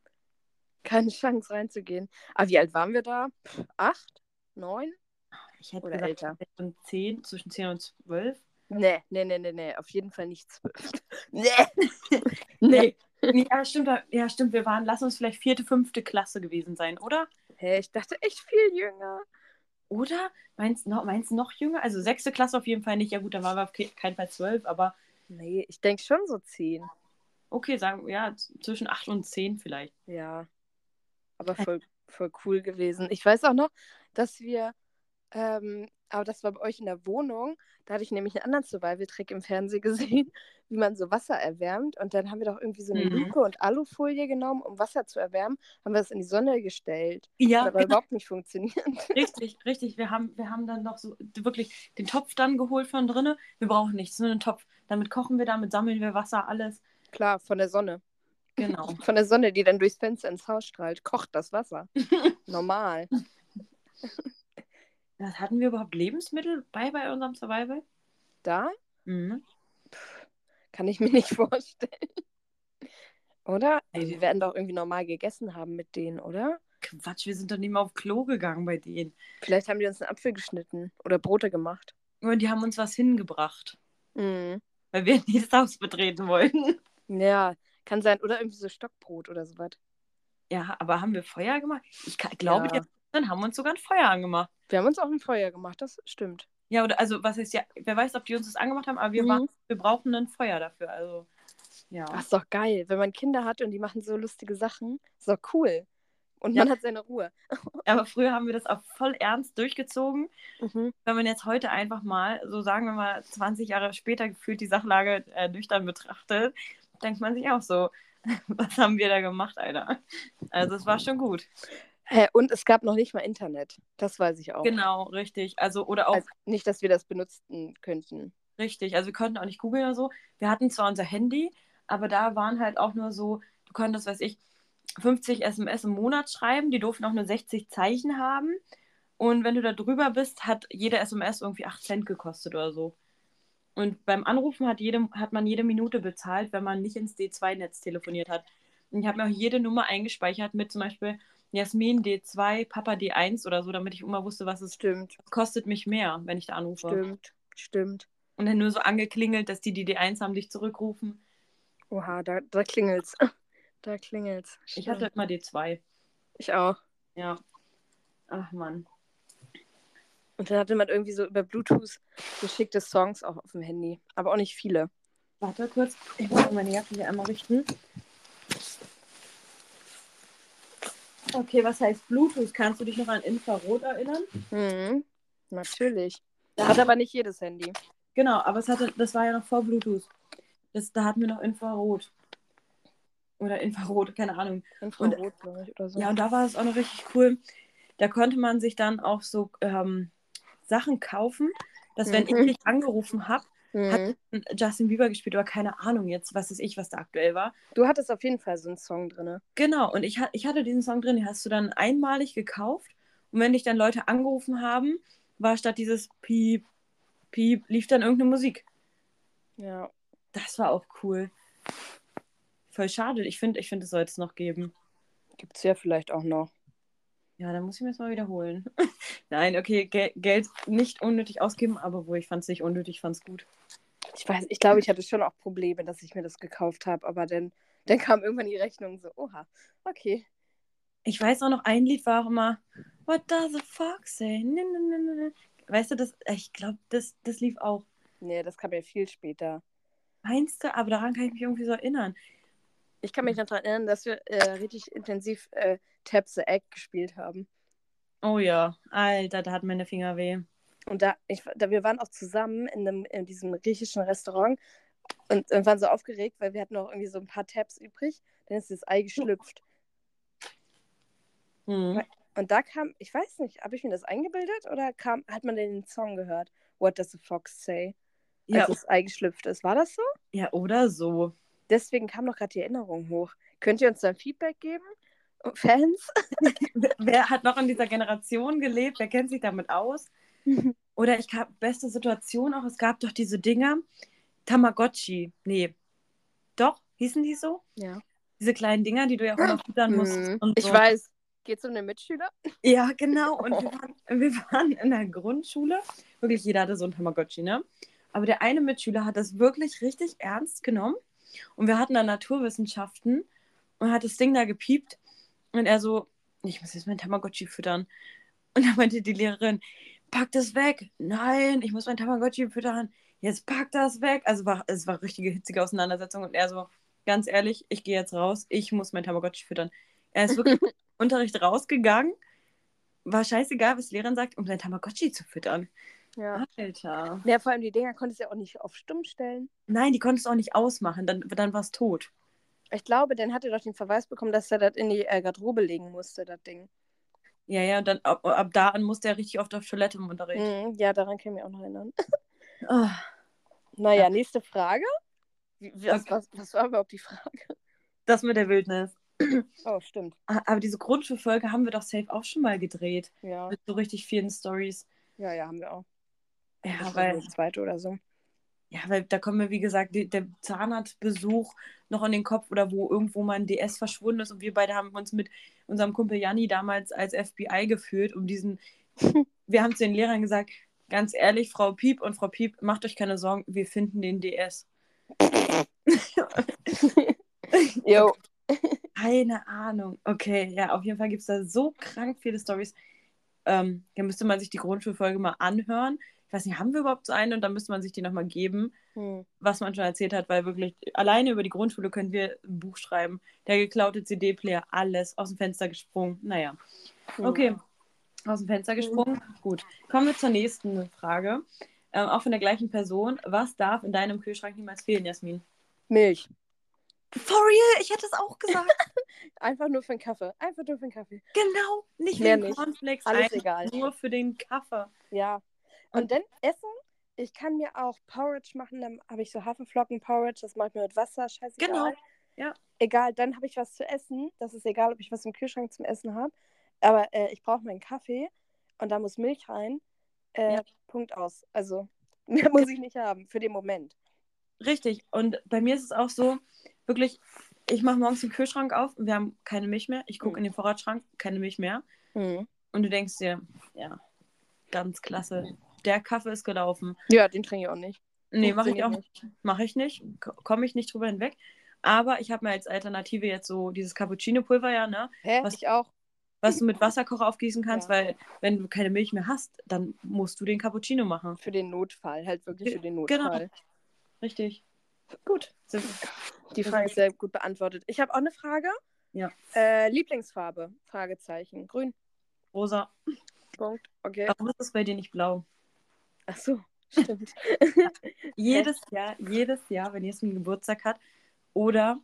Keine Chance reinzugehen. Aber wie alt waren wir da? 8? 9? Ich hätte Oder gesagt, älter? zwischen 10 und 12. Nee. Auf jeden Fall nicht 12. Nee. Ja, Nee. nee, ja, stimmt, lass uns vielleicht 4., 5. Klasse gewesen sein, oder? Hey, ich dachte echt viel jünger. Oder? Meinst du noch jünger? Also 6. Klasse auf jeden Fall nicht. Ja gut, dann waren wir auf keinen Fall 12, aber Nee, ich denke schon so 10. okay, sagen wir, ja, zwischen 8 und 10 vielleicht. Ja, aber voll cool gewesen. Ich weiß auch noch, dass wir, aber das war bei euch in der Wohnung, da hatte ich nämlich einen anderen Survival-Trick im Fernsehen gesehen, wie man so Wasser erwärmt. Und dann haben wir doch irgendwie so eine Mhm. Lupe und Alufolie genommen, um Wasser zu erwärmen, haben wir das in die Sonne gestellt. Hat Ja, aber überhaupt nicht funktioniert. richtig, richtig. Wir haben dann noch so wirklich den Topf dann geholt von drinne. Wir brauchen nichts, nur einen Topf. Damit kochen wir, damit sammeln wir Wasser, alles. Klar, von der Sonne. Genau. Von der Sonne, die dann durchs Fenster ins Haus strahlt, kocht das Wasser. Normal. Hatten wir überhaupt Lebensmittel bei unserem Survival? Da Mhm. kann ich mir nicht vorstellen. Oder? Ey, Also, wir werden doch irgendwie normal gegessen haben mit denen, oder? Quatsch, wir sind doch nicht mal auf Klo gegangen bei denen. Vielleicht haben die uns einen Apfel geschnitten oder Brote gemacht. Und die haben uns was hingebracht, Mhm. weil wir nicht das Haus betreten wollten. Ja, kann sein. Oder irgendwie so Stockbrot oder sowas. Ja, aber haben wir Feuer gemacht? Ich glaube, Ja. dann haben wir uns sogar ein Feuer angemacht. Wir haben uns auch ein Feuer gemacht, das stimmt. Ja, oder also was heißt ja, wer weiß, ob die uns das angemacht haben, aber Mhm. wir brauchen ein Feuer dafür. Also, ja. Das ist doch geil, wenn man Kinder hat und die machen so lustige Sachen. Ist doch cool. Und Ja, man hat seine Ruhe. aber früher haben wir das auch voll ernst durchgezogen. Mhm. Wenn man jetzt heute einfach mal, so sagen wir mal, 20 Jahre später gefühlt die Sachlage nüchtern betrachtet, denkt man sich auch so, was haben wir da gemacht, Alter? Also es war schon gut. Und es gab noch nicht mal Internet. Das weiß ich auch. Genau, richtig. Also, oder auch Also nicht, dass wir das benutzen könnten. richtig. Also wir konnten auch nicht googeln oder so. Wir hatten zwar unser Handy, aber da waren halt auch nur so, du konntest, weiß ich, 50 SMS im Monat schreiben, die durften auch nur 60 Zeichen haben. Und wenn du da drüber bist, hat jede SMS irgendwie 8 Cent gekostet oder so. Und beim Anrufen hat man jede Minute bezahlt, wenn man nicht ins D2-Netz telefoniert hat. Und ich habe mir auch jede Nummer eingespeichert mit zum Beispiel Jasmin D2, Papa D1 oder so, damit ich immer wusste, was Stimmt, kostet mich mehr, wenn ich da anrufe. stimmt. Und dann nur so angeklingelt, dass die D1 haben dich zurückrufen. Oha, da klingelt's. Da klingelt's. Ich hatte Stimmt. immer D2. Ich auch. Ja. Ach Mann. Und dann hatte man irgendwie so über Bluetooth geschickte Songs auch auf dem Handy. Aber auch nicht viele. Warte kurz, ich muss meine Jacke hier einmal richten. Okay, was heißt Bluetooth? Kannst du dich noch an Infrarot erinnern? Mhm. Natürlich. Da Hat aber nicht jedes Handy. Genau, aber das war ja noch vor Bluetooth. Da hatten wir noch Infrarot. Oder Infrarot, keine Ahnung. Und Infrarot, glaube ich, oder so. ja, und da war es auch noch richtig cool. Da konnte man sich dann auch so Sachen kaufen, dass wenn ich dich angerufen habe, hat Mhm. Justin Bieber gespielt, aber keine Ahnung jetzt, was weiß ich, was da aktuell war. Du hattest auf jeden Fall so einen Song drin. Genau, und ich hatte diesen Song drin, den hast du dann einmalig gekauft. Und wenn dich dann Leute angerufen haben, war statt dieses Piep, Piep, lief dann irgendeine Musik. Ja. Das war auch cool. Voll schade. Ich finde, es soll es noch geben. Gibt's ja vielleicht auch noch. Ja, dann muss ich mir das mal wiederholen. Nein, okay, Geld nicht unnötig ausgeben, aber wo ich fand es nicht unnötig, fand es gut. Ich glaube, ich hatte schon auch Probleme, dass ich mir das gekauft habe, aber dann kam irgendwann die Rechnung so, oha, okay. Ich weiß auch noch, ein Lied war auch immer What does a fox say? Weißt du, ich glaube, das lief auch. Nee, das kam ja viel später. Meinst du? Aber daran kann ich mich irgendwie so erinnern. Ich kann mich noch daran erinnern, dass wir richtig intensiv Tap the Egg gespielt haben. Oh ja, Alter, da hat meine Finger weh. Und wir waren auch zusammen in diesem griechischen Restaurant und waren so aufgeregt, weil wir hatten noch irgendwie so ein paar Taps übrig. Dann ist das Ei geschlüpft. Mhm. Und da kam, ich weiß nicht, habe ich mir das eingebildet oder hat man den Song gehört? What does the fox say? Als Ja, das Ei geschlüpft ist. War das so? ja, oder so. Deswegen kam doch gerade die Erinnerung hoch. Könnt ihr uns da ein Feedback geben? Fans? Wer hat noch in dieser Generation gelebt? Wer kennt sich damit aus? Oder beste Situation auch, es gab doch diese Dinger, Tamagotchi. Nee, doch, hießen die so? Ja. Diese kleinen Dinger, die du ja auch immer füttern musstest und Ich so. weiß. Geht's um den Mitschüler? Ja, genau. Und wir waren in der Grundschule. Wirklich, jeder hatte so ein Tamagotchi, ne? Aber der eine Mitschüler hat das wirklich richtig ernst genommen. Und wir hatten da Naturwissenschaften und hat das Ding da gepiept. Und er so, ich muss jetzt mein Tamagotchi füttern. Und dann meinte die Lehrerin, pack das weg. Nein, ich muss mein Tamagotchi füttern. Jetzt pack das weg. Also es war richtige hitzige Auseinandersetzung. Und er so, ganz ehrlich, ich gehe jetzt raus. Ich muss mein Tamagotchi füttern. Er ist wirklich im Unterricht rausgegangen. War scheißegal, was die Lehrerin sagt, um sein Tamagotchi zu füttern. Ja. Alter. Ja, vor allem die Dinger konntest du ja auch nicht auf stumm stellen. Nein, die konntest du auch nicht ausmachen. Dann war es tot. Ich glaube, dann hat er doch den Verweis bekommen, dass er das in die Garderobe legen musste, das Ding. Ja, ja, und dann ab da an musste er richtig oft auf Toilette im Unterricht. Ja, daran kann ich mich auch noch erinnern. Oh, ja. Naja, nächste Frage. Okay. Was war überhaupt die Frage? Das mit der Wildnis. Oh, stimmt. Aber diese Grundschulfolge haben wir doch safe auch schon mal gedreht. Ja, Mit so richtig vielen Stories. ja, ja, haben wir auch. Aber das Ja, war so die zweite oder so. weil da kommen mir, wie gesagt, der Zahnarztbesuch noch in den Kopf oder wo irgendwo mal ein DS verschwunden ist und wir beide haben uns mit unserem Kumpel Janni damals als FBI geführt, wir haben zu den Lehrern gesagt, ganz ehrlich, Frau Piep und Frau Piep, macht euch keine Sorgen, wir finden den DS. Jo. Keine Ahnung. Okay, ja, auf jeden Fall gibt es da so krank viele Stories. Da müsste man sich die Grundschulfolge mal anhören. Ich weiß nicht, haben wir überhaupt so eine? Und dann müsste man sich die nochmal geben, was man schon erzählt hat, weil wirklich alleine über die Grundschule können wir ein Buch schreiben. Der geklaute CD-Player, alles aus dem Fenster gesprungen. Naja, okay, aus dem Fenster gesprungen. Gut, kommen wir zur nächsten Frage. Auch von der gleichen Person. Was darf in deinem Kühlschrank niemals fehlen, Jasmin? Milch. For real, ich hätte es auch gesagt. Einfach nur für den Kaffee. Einfach nur für den Kaffee. Genau, nicht Mehr wegen nicht. Cornflakes, Alles einfach egal. nur für den Kaffee. Ja. Und dann Essen. Ich kann mir auch Porridge machen. Dann habe ich so Haferflocken-Porridge. Das mache ich mir mit Wasser. Scheißegal. Genau, ja. Egal, dann habe ich was zu essen. Das ist egal, ob ich was im Kühlschrank zum Essen habe. Aber ich brauche meinen Kaffee und da muss Milch rein. Ja. Punkt aus. Also, mehr muss ich nicht haben für den Moment. Richtig. Und bei mir ist es auch so, wirklich, ich mache morgens den Kühlschrank auf und wir haben keine Milch mehr. Ich gucke in den Vorratsschrank, keine Milch mehr. Mhm. Und du denkst dir, ja, ganz klasse. Der Kaffee ist gelaufen. Ja, den trinke ich auch nicht. Nee, mache ich Funktioniert auch nicht. nicht. Mache ich nicht. Komme ich nicht drüber hinweg. Aber ich habe mir als Alternative jetzt so dieses Cappuccino-Pulver, ja, ne? Hä? Ich auch. Was du mit Wasserkocher aufgießen kannst, Ja. weil wenn du keine Milch mehr hast, dann musst du den Cappuccino machen. Für den Notfall. Halt wirklich für den Genau, Notfall. richtig. Gut. Die Frage ist sehr gut beantwortet. Ich habe auch eine Frage. Ja. Lieblingsfarbe? Fragezeichen. Grün. Rosa. Punkt. Okay. Warum ist es bei dir nicht blau? Ach so, stimmt. Jedes Jahr, wenn Jasmin Geburtstag hat oder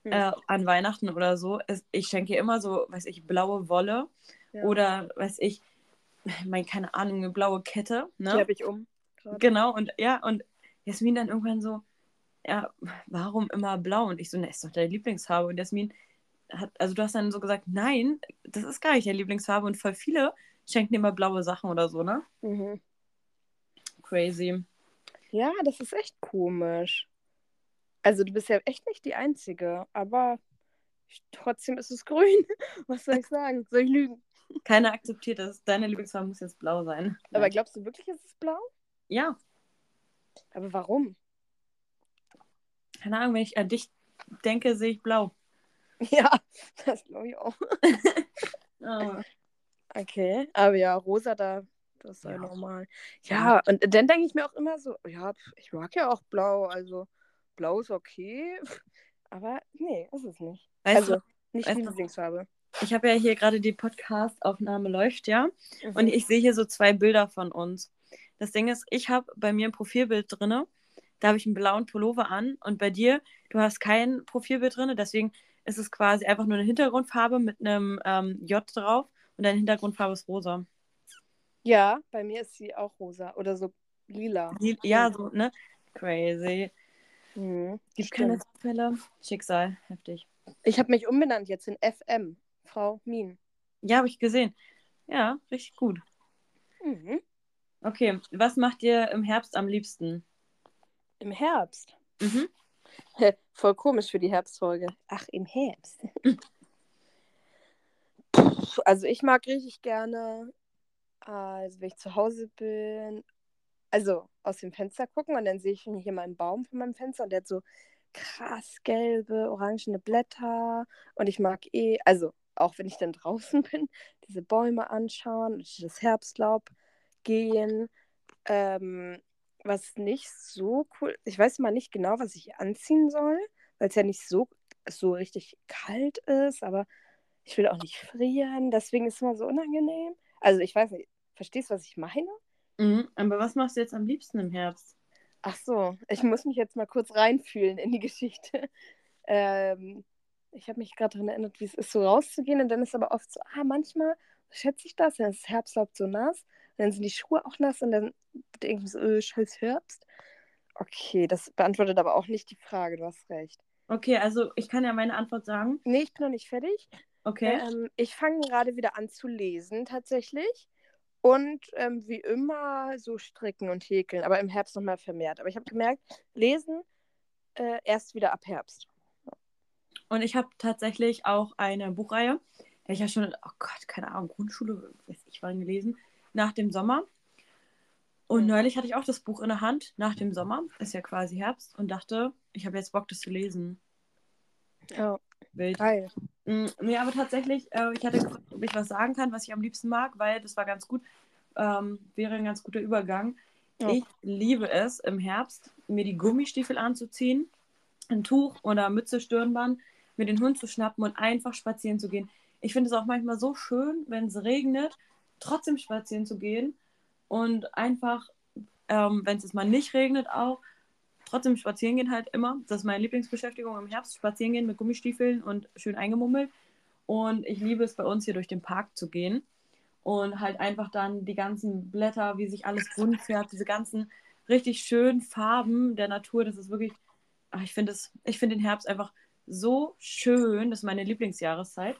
an Weihnachten oder so, ich schenke ihr immer so, weiß ich, blaue Wolle oder, weiß ich, keine Ahnung, eine blaue Kette. Ne? Die habe ich um. Grad. Genau, und Jasmin dann irgendwann so, ja, warum immer blau? Und ich so, ne, ist doch deine Lieblingsfarbe. Und Jasmin du hast dann so gesagt, nein, das ist gar nicht deine Lieblingsfarbe. Und voll viele schenken dir immer blaue Sachen oder so, ne? Mhm. Crazy. Ja, das ist echt komisch. Also du bist ja echt nicht die Einzige, aber trotzdem ist es grün. Was soll ich sagen? Soll ich lügen? Keiner akzeptiert das. Deine Lieblingsfarbe muss jetzt blau sein. Aber Nein. glaubst du wirklich, ist es blau? Ja, Aber warum? keine Ahnung, wenn ich an dich denke, sehe ich blau. Ja, das glaube ich auch. Ah. Okay, aber ja, rosa das ist ja Ja. normal. Ja. Ja, und dann denke ich mir auch immer so, ja, ich mag ja auch blau, also blau ist okay, aber nee, ist es nicht. Weißt du, Also nicht die weißt du, Lieblingsfarbe. ich habe ja hier gerade die Podcast-Aufnahme läuft, ja. Und Mhm. ich sehe hier so 2 Bilder von uns. Das Ding ist, ich habe bei mir ein Profilbild drin, da habe ich einen blauen Pullover an und bei dir, du hast kein Profilbild drin, deswegen ist es quasi einfach nur eine Hintergrundfarbe mit einem J drauf und deine Hintergrundfarbe ist rosa. Ja, bei mir ist sie auch rosa oder so lila. Ja, Pink. so, ne? Crazy. Mhm, Gibt keine stimmt. Zufälle. Schicksal, heftig. Ich habe mich umbenannt jetzt in FM, Frau Min. Ja, habe ich gesehen. Ja, richtig gut. Mhm. Okay, was macht ihr im Herbst am liebsten? Im Herbst. Mhm. Voll komisch für die Herbstfolge. Ach, im Herbst. Also ich mag richtig gerne, also wenn ich zu Hause bin, also aus dem Fenster gucken und dann sehe ich hier meinen Baum von meinem Fenster und der hat so krass gelbe, orangene Blätter und ich mag also auch wenn ich dann draußen bin, diese Bäume anschauen, durch das Herbstlaub gehen. Ähm, Was nicht so cool, ich weiß mal nicht genau, was ich anziehen soll, weil es ja nicht so richtig kalt ist, aber ich will auch nicht frieren, deswegen ist es immer so unangenehm. Also ich weiß nicht, verstehst du, was ich meine? Mhm. Aber was machst du jetzt am liebsten im Herbst? Ach so, ich muss mich jetzt mal kurz reinfühlen in die Geschichte. Ähm, Ich habe mich gerade daran erinnert, wie es ist, so rauszugehen. Und dann ist aber oft so, manchmal schätze ich das, dann ist das Herbstlaub so nass. Und dann sind die Schuhe auch nass und dann denke ich so, scheiß Herbst. Okay, das beantwortet aber auch nicht die Frage, du hast recht. Okay, also ich kann ja meine Antwort sagen. Nee, ich bin noch nicht fertig. Okay. Ich fange gerade wieder an zu lesen, tatsächlich. Und wie immer so stricken und häkeln, aber im Herbst nochmal vermehrt. Aber ich habe gemerkt, lesen erst wieder ab Herbst. Und ich habe tatsächlich auch eine Buchreihe. Die habe ich ja schon, oh Gott, keine Ahnung, Grundschule, weiß ich wann gelesen, nach dem Sommer. Und Hm. neulich hatte ich auch das Buch in der Hand, nach dem Sommer, ist ja quasi Herbst, und dachte, ich habe jetzt Bock, das zu lesen. Ja, Wild. geil. Nee, aber tatsächlich, ich hatte gefragt, ob ich was sagen kann, was ich am liebsten mag, weil das war ganz gut, wäre ein ganz guter Übergang. Ja. Ich liebe es, im Herbst mir die Gummistiefel anzuziehen, ein Tuch oder Mütze, Stirnband, mir den Hund zu schnappen und einfach spazieren zu gehen. Ich finde es auch manchmal so schön, wenn es regnet, trotzdem spazieren zu gehen und einfach, wenn es jetzt mal nicht regnet, auch trotzdem spazieren gehen halt immer. Das ist meine Lieblingsbeschäftigung im Herbst, spazieren gehen mit Gummistiefeln und schön eingemummelt. Und ich liebe es, bei uns hier durch den Park zu gehen und halt einfach dann die ganzen Blätter, wie sich alles bunt färbt, diese ganzen richtig schönen Farben der Natur, das ist wirklich, ich finde den Herbst einfach so schön, das ist meine Lieblingsjahreszeit.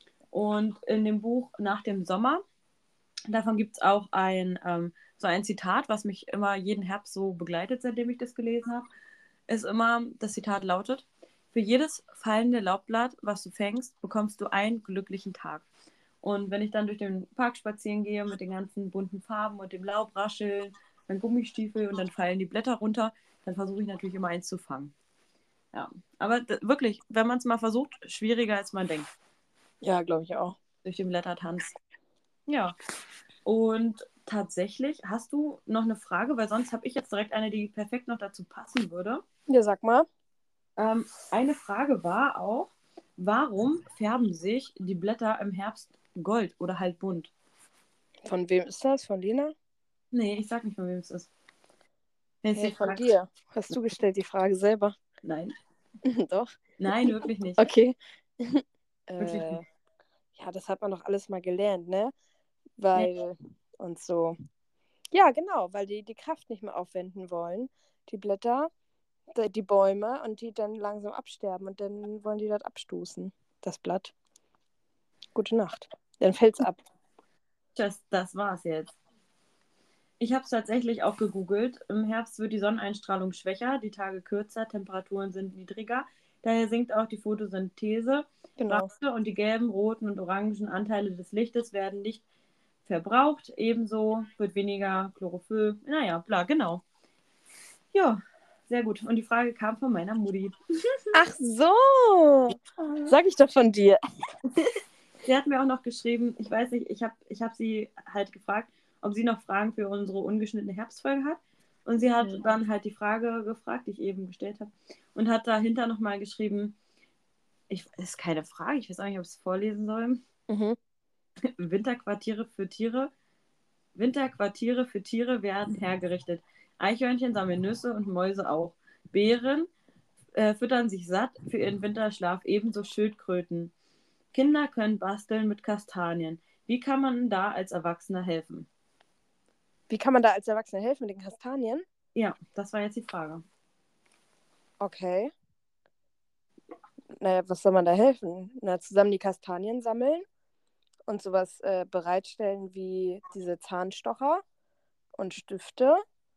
Und in dem Buch Nach dem Sommer, davon gibt es auch so ein Zitat, was mich immer jeden Herbst so begleitet, seitdem ich das gelesen habe, ist immer, das Zitat lautet, für jedes fallende Laubblatt, was du fängst, bekommst du einen glücklichen Tag. Und wenn ich dann durch den Park spazieren gehe mit den ganzen bunten Farben und dem Laubrascheln, mein Gummistiefel und dann fallen die Blätter runter, dann versuche ich natürlich immer eins zu fangen. Ja, aber wirklich, wenn man es mal versucht, schwieriger als man denkt, Ja, glaube ich auch. durch den Blättertanz. Ja, und tatsächlich, hast du noch eine Frage? Weil sonst habe ich jetzt direkt eine, die perfekt noch dazu passen würde. Ja, sag mal. Eine Frage war auch, warum färben sich die Blätter im Herbst gold oder halt bunt? Von wem ist das? Von Lena? Nee, ich sag nicht, von wem es ist. Wenn es Hä, die von Frage... dir. Hast du gestellt die Frage selber? Nein, Doch. nein, wirklich nicht. Okay. Wirklich Äh, nicht. ja, das hat man doch alles mal gelernt, ne? Ja, Weil und so. Ja, genau, weil die Kraft nicht mehr aufwenden wollen, die Blätter, die Bäume und die dann langsam absterben und dann wollen die das abstoßen, das Blatt. Gute Nacht. Dann fällt's ab. das war's jetzt. Ich habe es tatsächlich auch gegoogelt. Im Herbst wird die Sonneneinstrahlung schwächer, die Tage kürzer, Temperaturen sind niedriger. Daher sinkt auch die Photosynthese. Genau. Und die gelben, roten und orangen Anteile des Lichtes werden nicht verbraucht. Ebenso wird weniger Chlorophyll. Naja, bla, genau. Ja, sehr gut. Und die Frage kam von meiner Mutti. Ach so. Sag ich doch von dir. Sie hat mir auch noch geschrieben, ich weiß nicht, ich hab sie halt gefragt, ob sie noch Fragen für unsere ungeschnittene Herbstfolge hat. Und sie hat dann halt die Frage gefragt, die ich eben gestellt habe. Und hat dahinter nochmal geschrieben, ist keine Frage, ich weiß auch nicht, ob ich es vorlesen soll. Mhm. Winterquartiere für Tiere. Winterquartiere für Tiere werden hergerichtet. Eichhörnchen sammeln Nüsse und Mäuse auch. Bären füttern sich satt für ihren Winterschlaf, ebenso Schildkröten. Kinder können basteln mit Kastanien. Wie kann man da als Erwachsener helfen? Wie kann man da als Erwachsener helfen mit den Kastanien? Ja, das war jetzt die Frage. Okay. Naja, was soll man da helfen? Na, zusammen die Kastanien sammeln und sowas bereitstellen wie diese Zahnstocher und Stifte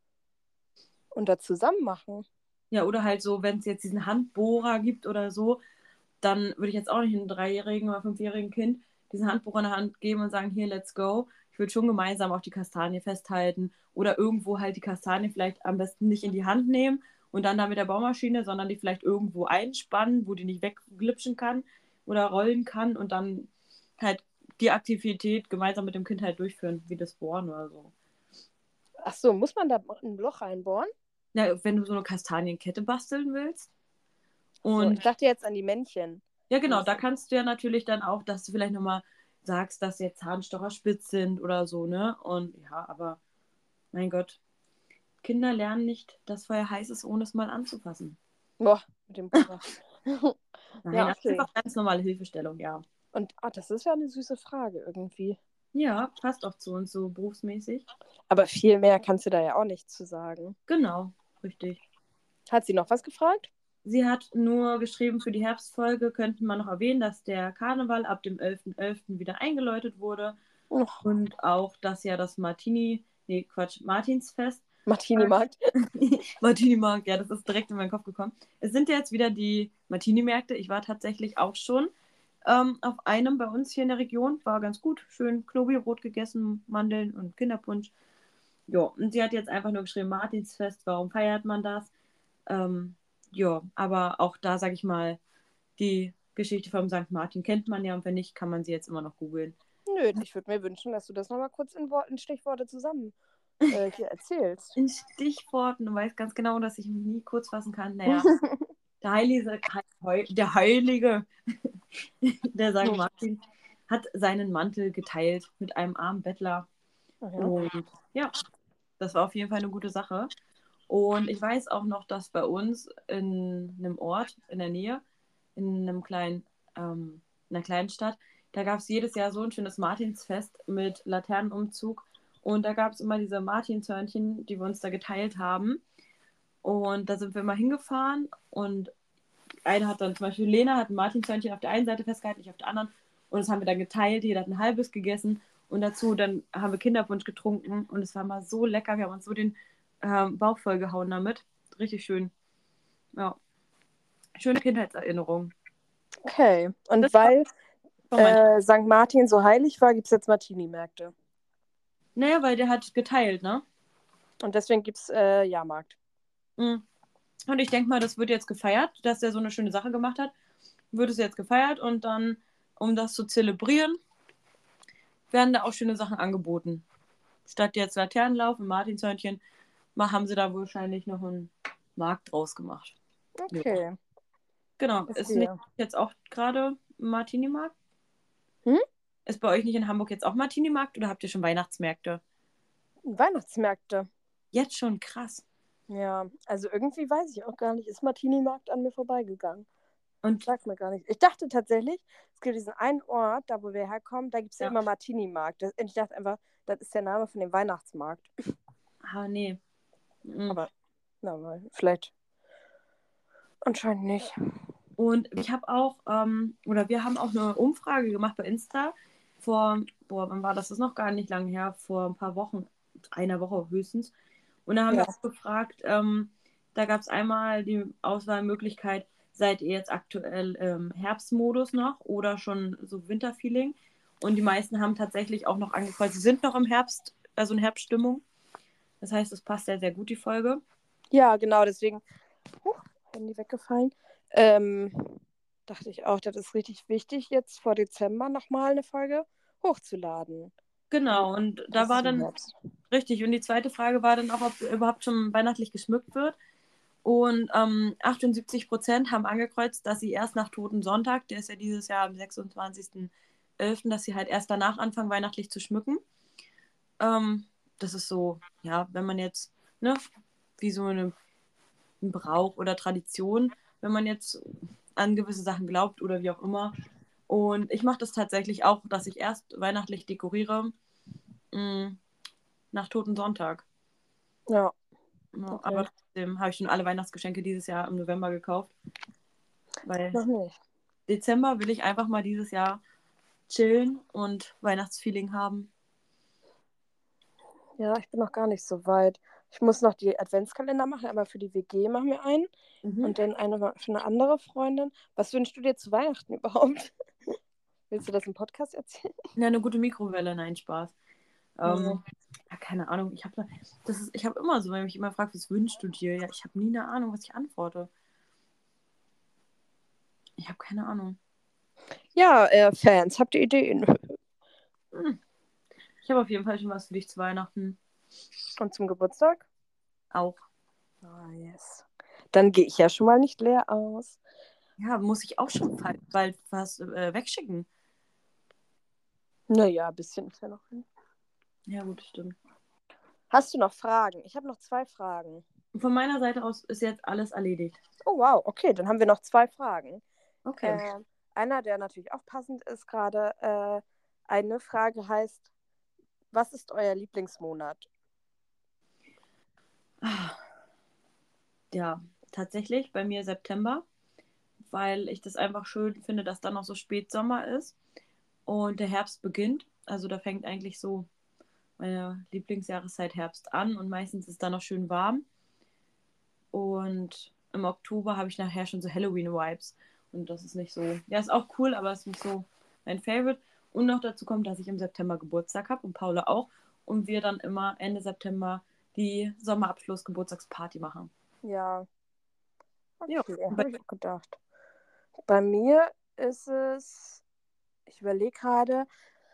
und da zusammen machen. Ja, oder halt so, wenn es jetzt diesen Handbohrer gibt oder so, dann würde ich jetzt auch nicht einem 3-jährigen oder 5-jährigen Kind diesen Handbohrer in der Hand geben und sagen, hier, let's go. Ich würde schon gemeinsam auch die Kastanie festhalten oder irgendwo halt die Kastanie vielleicht am besten nicht in die Hand nehmen und dann da mit der Bohrmaschine, sondern die vielleicht irgendwo einspannen, wo die nicht wegglitschen kann oder rollen kann und dann halt die Aktivität gemeinsam mit dem Kind halt durchführen, wie das Bohren oder so. Ach so, muss man da ein Loch reinbohren? Ja, wenn du so eine Kastanienkette basteln willst. So, Und ich dachte jetzt an die Männchen. ja, genau, da kannst du ja natürlich dann auch, dass du vielleicht nochmal sagst, dass jetzt Zahnstocher spitz sind oder so, ne? Und ja, aber mein Gott, Kinder lernen nicht, dass Feuer heiß ist, ohne es mal anzufassen. Boah, mit dem Bohrer. Nein, Ja, das ist okay. einfach ganz normale Hilfestellung, ja. Und das ist ja eine süße Frage irgendwie. Ja, passt auch zu uns so berufsmäßig. Aber viel mehr kannst du da ja auch nicht zu sagen. Genau, richtig. Hat sie noch was gefragt? Sie hat nur geschrieben, für die Herbstfolge könnten wir noch erwähnen, dass der Karneval ab dem 11.11. wieder eingeläutet wurde Oh, und auch, dass ja das Martinsfest. Martini-Markt. Martini-Markt, ja, das ist direkt in meinen Kopf gekommen. Es sind ja jetzt wieder die Martini-Märkte. Ich war tatsächlich auch schon auf einem bei uns hier in der Region. War ganz gut. Schön Knobi-Brot gegessen, Mandeln und Kinderpunsch. Ja, und sie hat jetzt einfach nur geschrieben, Martinsfest, warum feiert man das? Ja, aber auch da, sage ich mal, die Geschichte vom St. Martin kennt man ja und wenn nicht, kann man sie jetzt immer noch googeln. Nö, ich würde mir wünschen, dass du das nochmal kurz in Stichworte zusammen hier erzählst. In Stichworten, du weißt ganz genau, dass ich mich nie kurz fassen kann. Naja, der Heilige, der St. Martin, hat seinen Mantel geteilt mit einem armen Bettler. Ja. Und ja, das war auf jeden Fall eine gute Sache. Und ich weiß auch noch, dass bei uns in einem Ort in der Nähe, in einem in einer kleinen Stadt, da gab es jedes Jahr so ein schönes Martinsfest mit Laternenumzug. Und da gab es immer diese Martinshörnchen, die wir uns da geteilt haben. Und da sind wir immer hingefahren und eine hat dann zum Beispiel, Lena hat ein Martinshörnchen auf der einen Seite festgehalten, ich auf der anderen. Und das haben wir dann geteilt, jeder hat ein halbes gegessen. Und dazu dann haben wir Kinderpunsch getrunken und es war mal so lecker. Wir haben uns so den Bauch vollgehauen damit. Richtig schön. Ja. Schöne Kindheitserinnerung. Okay. Und Das war weil von meinem. St. Martin so heilig war, gibt es jetzt Martini-Märkte. Naja, weil der hat geteilt, ne? Und deswegen gibt es Jahrmarkt. Mhm. Und ich denke mal, das wird jetzt gefeiert, dass er so eine schöne Sache gemacht hat. Wird es jetzt gefeiert und dann, um das zu zelebrieren, werden da auch schöne Sachen angeboten. Statt jetzt Laternenlauf und Martinshörnchen haben sie da wahrscheinlich noch einen Markt draus gemacht. Ja. Okay. Genau. Ist nicht Verstehe. jetzt auch gerade Martini-Markt? Hm? Ist bei euch nicht in Hamburg jetzt auch Martini-Markt oder habt ihr schon Weihnachtsmärkte? Weihnachtsmärkte. Jetzt schon krass. Ja, also irgendwie weiß ich auch gar nicht, ist Martini-Markt an mir vorbeigegangen. Und Sag mir gar nicht. Ich dachte tatsächlich, es gibt diesen einen Ort, da wo wir herkommen, da gibt es ja ja. immer Martini-Markt. Ich dachte einfach, das ist der Name von dem Weihnachtsmarkt. Ah, nee. Mhm. Aber, na, vielleicht anscheinend nicht. Und ich habe auch, oder wir haben auch eine Umfrage gemacht bei Insta wann war das? Das ist noch gar nicht lange her, vor ein paar Wochen, einer Woche höchstens. Und da haben wir auch gefragt, da gab es einmal die Auswahlmöglichkeit, seid ihr jetzt aktuell im Herbstmodus noch oder schon so Winterfeeling? Und die meisten haben tatsächlich auch noch angekreuzt, sie sind noch im Herbst, also in Herbststimmung. Das heißt, es passt ja sehr gut, die Folge. Ja, genau, deswegen, Handy weggefallen. Dachte ich auch, das ist richtig wichtig, jetzt vor Dezember nochmal eine Folge hochzuladen. Genau, und da Das war ist im dann Herbst. richtig. Und die zweite Frage war dann auch, ob überhaupt schon weihnachtlich geschmückt wird. Und 78% haben angekreuzt, dass sie erst nach Toten Sonntag, der ist ja dieses Jahr am 26.11., dass sie halt erst danach anfangen, weihnachtlich zu schmücken. Das ist so, ja, wenn man jetzt, ne, wie so ein Brauch oder Tradition, wenn man jetzt an gewisse Sachen glaubt oder wie auch immer. Und ich mache das tatsächlich auch, dass ich erst weihnachtlich dekoriere, nach Toten Sonntag. Ja, Ja, okay. aber trotzdem habe ich schon alle Weihnachtsgeschenke dieses Jahr im November gekauft. Weil Noch nicht. Dezember will ich einfach mal dieses Jahr chillen und Weihnachtsfeeling haben. Ja, ich bin noch gar nicht so weit. Ich muss noch die Adventskalender machen, aber für die WG machen wir einen. Mhm. Und dann eine für eine andere Freundin. Was wünschst du dir zu Weihnachten überhaupt? Willst du das im Podcast erzählen? Ja, eine gute Mikrowelle, nein, Spaß. Ja. Ja, keine Ahnung. Ich habe immer so, wenn mich jemand fragt, was wünschst du dir? Ja, ich habe nie eine Ahnung, was ich antworte. Ich habe keine Ahnung. Ja, Fans, habt ihr Ideen? Hm. Ich habe auf jeden Fall schon was für dich zu Weihnachten. Und zum Geburtstag? Auch. Ah, yes. Dann gehe ich ja schon mal nicht leer aus. Ja, muss ich auch schon bald was wegschicken. Naja, ein bisschen ist ja noch hin. Ja, gut, stimmt. Hast du noch Fragen? Ich habe noch 2 Fragen. Von meiner Seite aus ist jetzt alles erledigt. Oh, wow. Okay, dann haben wir noch 2 Fragen. Okay. Äh, einer, der natürlich auch passend ist gerade. Eine Frage heißt, was ist euer Lieblingsmonat? Ah, ja, tatsächlich bei mir September, weil ich das einfach schön finde, dass dann noch so Spätsommer ist und der Herbst beginnt. Also da fängt eigentlich so meine Lieblingsjahreszeit Herbst an und meistens ist dann noch schön warm. Und im Oktober habe ich nachher schon so Halloween-Vibes. Und das ist nicht so. Ja, ist auch cool, aber ist nicht so mein Favorite. Und noch dazu kommt, dass ich im September Geburtstag habe und Paula auch. Und wir dann immer Ende September die Sommerabschluss-Geburtstagsparty machen. Ja, Ja, okay, und habe ich auch gedacht. Bei mir ist es, ich überlege gerade,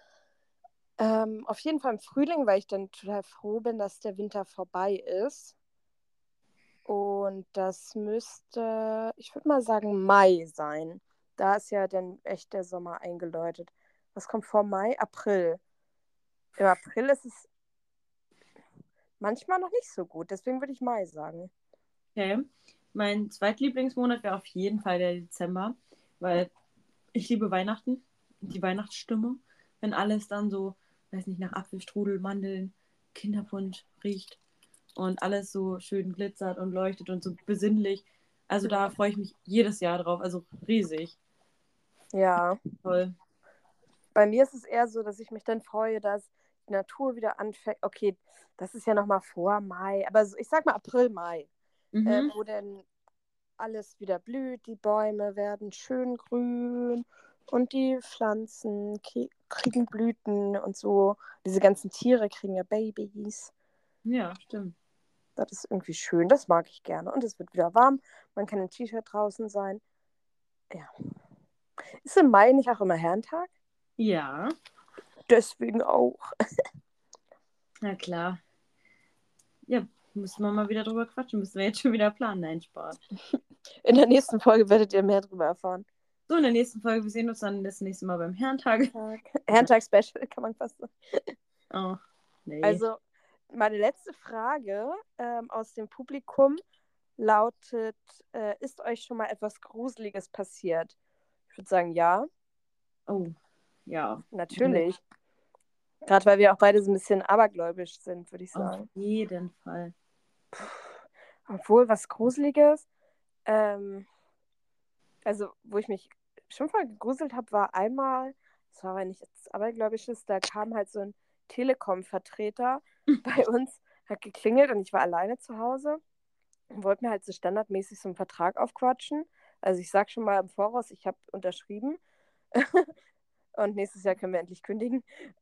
auf jeden Fall im Frühling, weil ich dann total froh bin, dass der Winter vorbei ist. Und das müsste, ich würde mal sagen, Mai sein. Da ist ja dann echt der Sommer eingeläutet. Was kommt vor Mai? April. Im April ist es manchmal noch nicht so gut, deswegen würde ich Mai sagen. okay. Mein zweitlieblingsmonat wäre auf jeden Fall der Dezember, weil ich liebe Weihnachten, die Weihnachtsstimmung, wenn alles dann so, weiß nicht, nach Apfelstrudel, Mandeln, Kinderpunsch riecht und alles so schön glitzert und leuchtet und so besinnlich. Also da freue ich mich jedes Jahr drauf, also riesig. Ja, Toll. bei mir ist es eher so, dass ich mich dann freue, dass die Natur wieder anfängt. Okay, das ist ja noch mal vor Mai, aber so, ich sag mal April, Mai, Mhm. wo dann alles wieder blüht, die Bäume werden schön grün und die Pflanzen kriegen Blüten und so. Diese ganzen Tiere kriegen ja Babys. Ja, stimmt. Das ist irgendwie schön, das mag ich gerne. Und es wird wieder warm, man kann im T-Shirt draußen sein. Ja. Ist im Mai nicht auch immer Herrentag? Ja, Deswegen auch. na klar. Ja, müssen wir mal wieder drüber quatschen. Müssen wir jetzt schon wieder planen. Nein, Spaß. In der nächsten Folge werdet ihr mehr darüber erfahren. So, in der nächsten Folge, wir sehen uns dann das nächste Mal beim Herrentag. Herrentag-Special kann man fast sagen. Oh, nee. Also, meine letzte Frage aus dem Publikum lautet: Ist euch schon mal etwas Gruseliges passiert? Ich würde sagen, ja, Oh, ja. natürlich. Gerade weil wir auch beide so ein bisschen abergläubisch sind, würde ich Auf sagen. jeden Fall. Obwohl, was Gruseliges, also wo ich mich schon voll gegruselt habe, war einmal, das war aber nicht jetzt abergläubisches, da kam halt so ein Telekom-Vertreter bei uns, hat geklingelt und ich war alleine zu Hause und wollte mir halt so standardmäßig so einen Vertrag aufquatschen, Also ich sage schon mal im Voraus, ich habe unterschrieben und nächstes Jahr können wir endlich kündigen.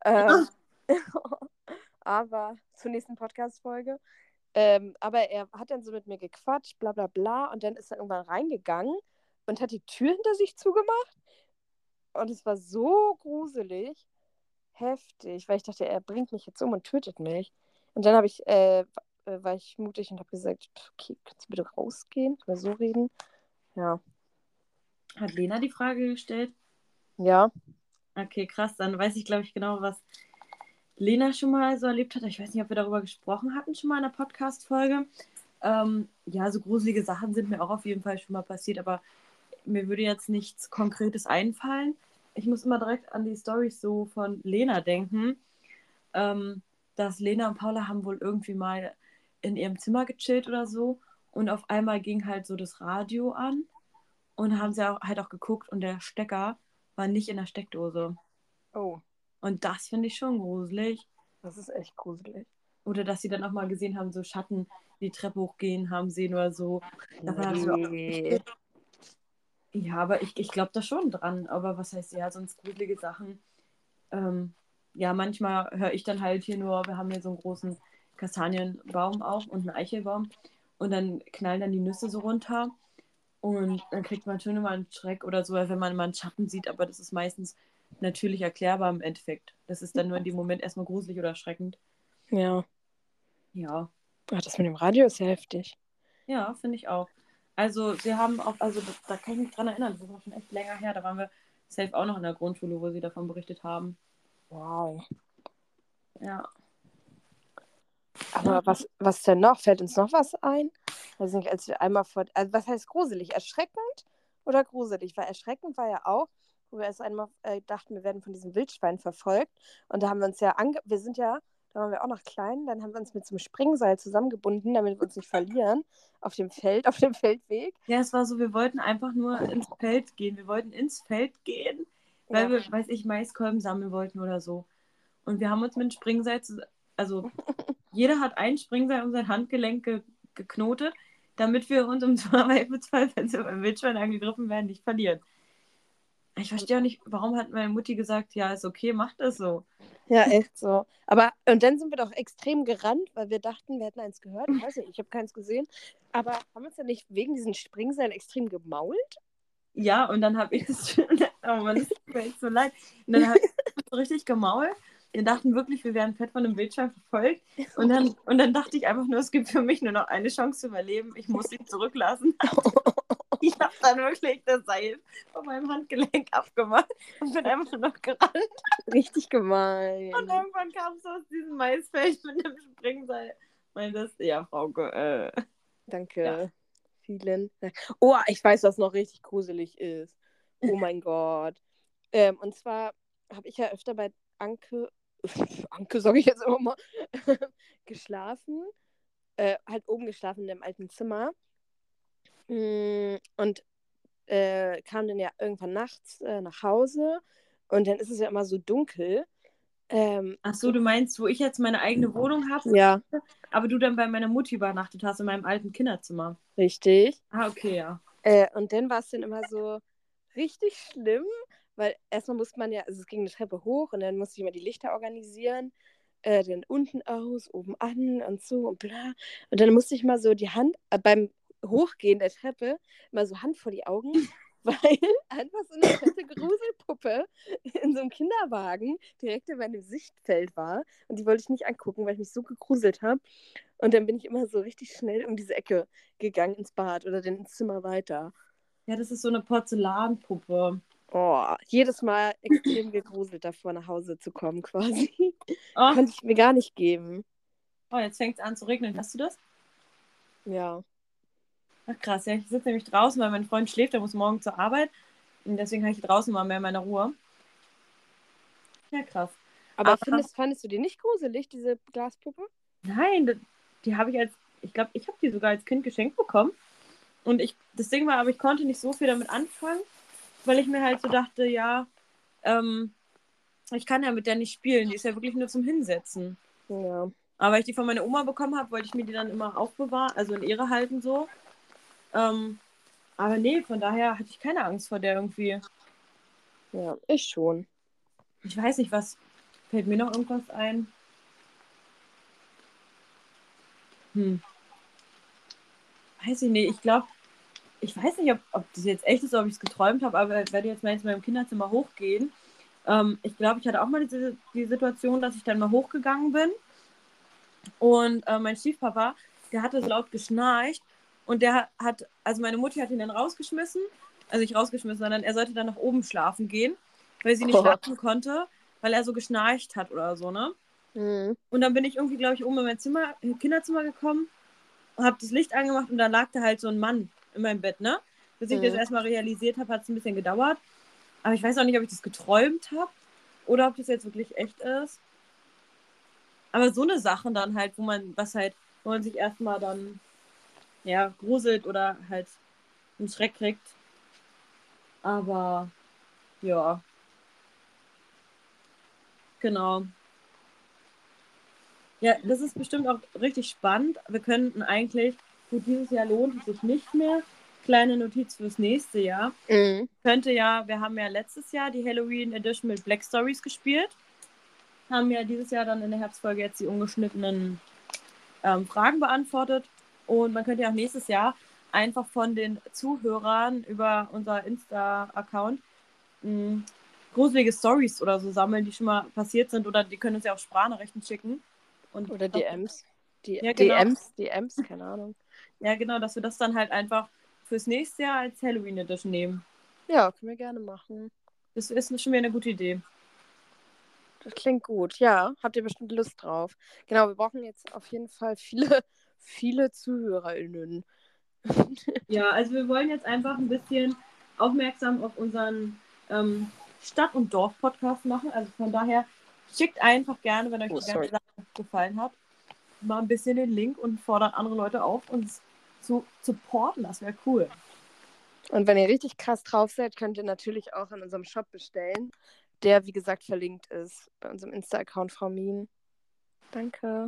Aber zur nächsten Podcast-Folge. Aber er hat dann so mit mir gequatscht, bla bla bla, und dann ist er irgendwann reingegangen und hat die Tür hinter sich zugemacht. Und es war so gruselig, heftig, weil ich dachte, er bringt mich jetzt um und tötet mich. Und dann war ich mutig und habe gesagt, okay, kannst du bitte rausgehen? Können wir so reden? Ja. Hat Lena die Frage gestellt? Ja. Okay, krass. Dann weiß ich, glaube ich, genau, was Lena schon mal so erlebt hat. Ich weiß nicht, ob wir darüber gesprochen hatten, schon mal in der Podcast-Folge. Ja, so gruselige Sachen sind mir auch auf jeden Fall schon mal passiert, aber mir würde jetzt nichts Konkretes einfallen. Ich muss immer direkt an die Storys so von Lena denken, dass Lena und Paula haben wohl irgendwie mal in ihrem Zimmer gechillt oder so und auf einmal ging halt so das Radio an und haben sie halt auch geguckt und der Stecker war nicht in der Steckdose. Oh, Und das finde ich schon gruselig. das ist echt gruselig. Oder dass sie dann auch mal gesehen haben, so Schatten die Treppe hochgehen haben sehen oder so. Davon habe ich aber auch Nee. ja, aber ich glaube da schon dran. Aber was heißt ja, sonst gruselige Sachen. Ja, manchmal höre ich dann halt hier nur, wir haben hier so einen großen Kastanienbaum auch und einen Eichelbaum. Und dann knallen dann die Nüsse so runter. Und dann kriegt man schon immer einen Schreck oder so, wenn man mal einen Schatten sieht. Aber das ist meistens natürlich erklärbar im Endeffekt. Das ist dann nur in dem Moment erstmal gruselig oder erschreckend. Ja. Ja. Ach, das mit dem Radio ist ja heftig. Ja, finde ich auch. Also wir haben auch, also da kann ich mich dran erinnern, das war schon echt länger her, da waren wir safe auch noch in der Grundschule, wo sie davon berichtet haben. Wow. Ja. Aber was denn noch? Fällt uns noch was ein? Weiß nicht, als wir einmal also was heißt gruselig? Erschreckend oder gruselig? Weil erschreckend war ja auch, wo wir erst einmal dachten, wir werden von diesem Wildschwein verfolgt. Und da haben wir uns ja wir sind ja, da waren wir auch noch klein, dann haben wir uns mit so einem Springseil zusammengebunden, damit wir uns nicht verlieren auf dem Feld, auf dem Feldweg. Ja, es war so, wir wollten einfach nur ins Feld gehen. Wir wollten ins Feld gehen, weil Ja. wir, weiß ich, Maiskolben sammeln wollten oder so. Und wir haben uns mit einem Springseil, also jeder hat ein Springseil um sein Handgelenk geknotet, damit wir uns im Zweifelsfall, wenn wir beim Wildschwein angegriffen werden, nicht verlieren. Ich verstehe auch nicht, warum hat meine Mutti gesagt, ja, ist okay, mach das so. Ja, echt so. Aber, und dann sind wir doch extrem gerannt, weil wir dachten, wir hätten eins gehört. Ich weiß nicht, ich habe keins gesehen. Aber haben wir uns ja nicht wegen diesen Springseilen extrem gemault? Ja, und dann habe ich das schon, oh Mann, das tut mir echt so leid. Und dann habe ich das so richtig gemault. Wir dachten wirklich, wir wären fett von einem Wildschwein verfolgt. Und dann dachte ich einfach nur, es gibt für mich nur noch eine Chance zu überleben. Ich muss ihn zurücklassen. Ich habe dann wirklich das Seil von meinem Handgelenk abgemacht und bin einfach nur noch gerannt. Richtig gemein. Und irgendwann kam es aus diesem Maisfeld mit einem Springseil. Meintest, ja, Frauke, Danke. ja. Vielen Dank. Oh, ich weiß, was noch richtig gruselig ist. Oh mein Gott. Und zwar habe ich ja öfter bei Anke, Anke sage ich jetzt immer mal, geschlafen. Halt oben geschlafen in dem alten Zimmer. Und kam dann ja irgendwann nachts nach Hause. Und dann ist es ja immer so dunkel. Ach so, du meinst, wo ich jetzt meine eigene Wohnung habe, Ja, aber du dann bei meiner Mutti übernachtet hast in meinem alten Kinderzimmer. richtig. Ah, okay, ja. Und dann war es dann immer so richtig schlimm, weil erstmal musste man ja, also es ging eine Treppe hoch und dann musste ich immer die Lichter organisieren, dann unten aus, oben an und so und bla. Und dann musste ich mal so die Hand beim Hochgehen der Treppe mal so Hand vor die Augen, weil einfach so eine fette Gruselpuppe in so einem Kinderwagen direkt in meinem Sichtfeld war und die wollte ich nicht angucken, weil ich mich so gegruselt habe. Und dann bin ich immer so richtig schnell um diese Ecke gegangen ins Bad oder dann ins Zimmer weiter. Ja, das ist so eine Porzellanpuppe. Oh, jedes Mal extrem gegruselt davor, nach Hause zu kommen, quasi. Oh, Konnte ich mir gar nicht geben. oh jetzt fängt es an zu regnen. Hast du das? Ja. Ach krass, ja. Ich sitze nämlich draußen, weil mein Freund schläft, der muss morgen zur Arbeit. Und deswegen habe ich draußen mal mehr meine Ruhe. Ja, krass. Aber fandest du die nicht gruselig, diese Glaspuppe? Nein, die habe ich ich glaube, ich habe die sogar als Kind geschenkt bekommen. Und das Ding war, aber ich konnte nicht so viel damit anfangen, weil ich mir halt so dachte, ja, ich kann ja mit der nicht spielen. Die ist ja wirklich nur zum Hinsetzen. Ja. Aber weil ich die von meiner Oma bekommen habe, wollte ich mir die dann immer aufbewahren, also in Ehre halten so. Aber nee, von daher hatte ich keine Angst vor der irgendwie. Ja, ich schon. Ich weiß nicht, was fällt mir noch irgendwas ein? Hm, weiß ich nicht. Ich weiß nicht, ob das jetzt echt ist oder ob ich es geträumt habe, aber wenn du jetzt mal in meinem Kinderzimmer hochgehen, ich glaube, ich hatte auch mal die Situation, dass ich dann mal hochgegangen bin und mein Stiefpapa, der hatte so laut geschnarcht und also meine Mutti hat ihn dann rausgeschmissen, also nicht rausgeschmissen, sondern er sollte dann nach oben schlafen gehen, weil sie nicht Gott. schlafen konnte, weil er so geschnarcht hat oder so, ne? Mhm. Und dann bin ich irgendwie, glaube ich, oben in mein Kinderzimmer gekommen, habe das Licht angemacht und da lag da halt so ein Mann in meinem Bett, ne? Bis ich das Mhm. erstmal realisiert habe, hat es ein bisschen gedauert. Aber ich weiß auch nicht, ob ich das geträumt habe oder ob das jetzt wirklich echt ist. Aber so eine Sachen dann halt, wo man sich erstmal dann, ja, gruselt oder halt einen Schreck kriegt. Aber ja, genau. Ja, das ist bestimmt auch richtig spannend. Wir könnten eigentlich, gut, dieses Jahr lohnt es sich nicht mehr. Kleine Notiz fürs nächste Jahr. Mhm. Wir haben ja letztes Jahr die Halloween Edition mit Black Stories gespielt. Haben ja dieses Jahr dann in der Herbstfolge jetzt die ungeschnittenen Fragen beantwortet. Und man könnte ja auch nächstes Jahr einfach von den Zuhörern über unser Insta-Account gruselige Stories oder so sammeln, die schon mal passiert sind. Oder die können uns ja auch Sprachnachrichten schicken. Und Oder DMs. Die ja, genau. DMs, keine Ahnung. Ja, genau, dass wir das dann halt einfach fürs nächste Jahr als Halloween Edition nehmen. Ja, können wir gerne machen. Das ist schon wieder eine gute Idee. Das klingt gut. Ja, habt ihr bestimmt Lust drauf. Genau, wir brauchen jetzt auf jeden Fall viele, viele ZuhörerInnen. Ja, also wir wollen jetzt einfach ein bisschen aufmerksam auf unseren Stadt- und Dorf-Podcast machen. Also von daher schickt einfach gerne, wenn euch Oh, die ganze sorry. Sache gefallen hat, mal ein bisschen den Link und fordert andere Leute auf, uns zu supporten. Das wäre cool. Und wenn ihr richtig krass drauf seid, könnt ihr natürlich auch in unserem Shop bestellen, der, wie gesagt, verlinkt ist bei unserem Insta-Account Frau Mien. Danke.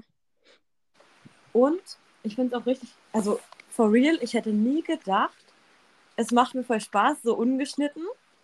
Und ich finde es auch richtig, also for real, ich hätte nie gedacht, es macht mir voll Spaß, so ungeschnitten.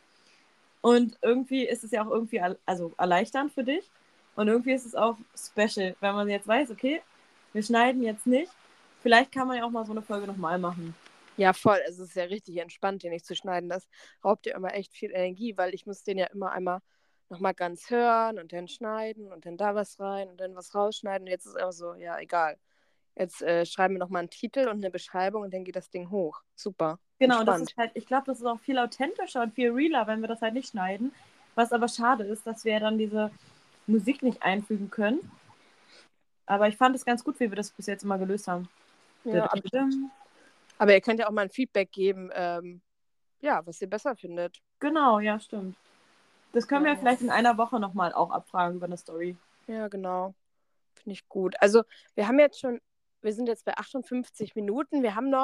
Und irgendwie ist es ja auch irgendwie also erleichternd für dich. Und irgendwie ist es auch special, wenn man jetzt weiß, okay, wir schneiden jetzt nicht. Vielleicht kann man ja auch mal so eine Folge nochmal machen. Ja, voll. Es ist ja richtig entspannt, den nicht zu schneiden. Das raubt dir immer echt viel Energie, weil ich muss den ja immer einmal nochmal ganz hören und dann schneiden und dann da was rein und dann was rausschneiden. Und jetzt ist einfach so, ja, egal. Jetzt schreiben wir nochmal einen Titel und eine Beschreibung und dann geht das Ding hoch. Super. Genau, und das ist Entspannt. halt, ich glaube, das ist auch viel authentischer und viel realer, wenn wir das halt nicht schneiden. Was aber schade ist, dass wir dann diese Musik nicht einfügen können. Aber ich fand es ganz gut, wie wir das bis jetzt immer gelöst haben. Ja, aber ihr könnt ja auch mal ein Feedback geben, ja, was ihr besser findet. Genau, ja, stimmt. Das können wir Ja, vielleicht in einer Woche nochmal auch abfragen über eine Story. ja, genau. Finde ich gut. Also, wir sind jetzt bei 58 Minuten.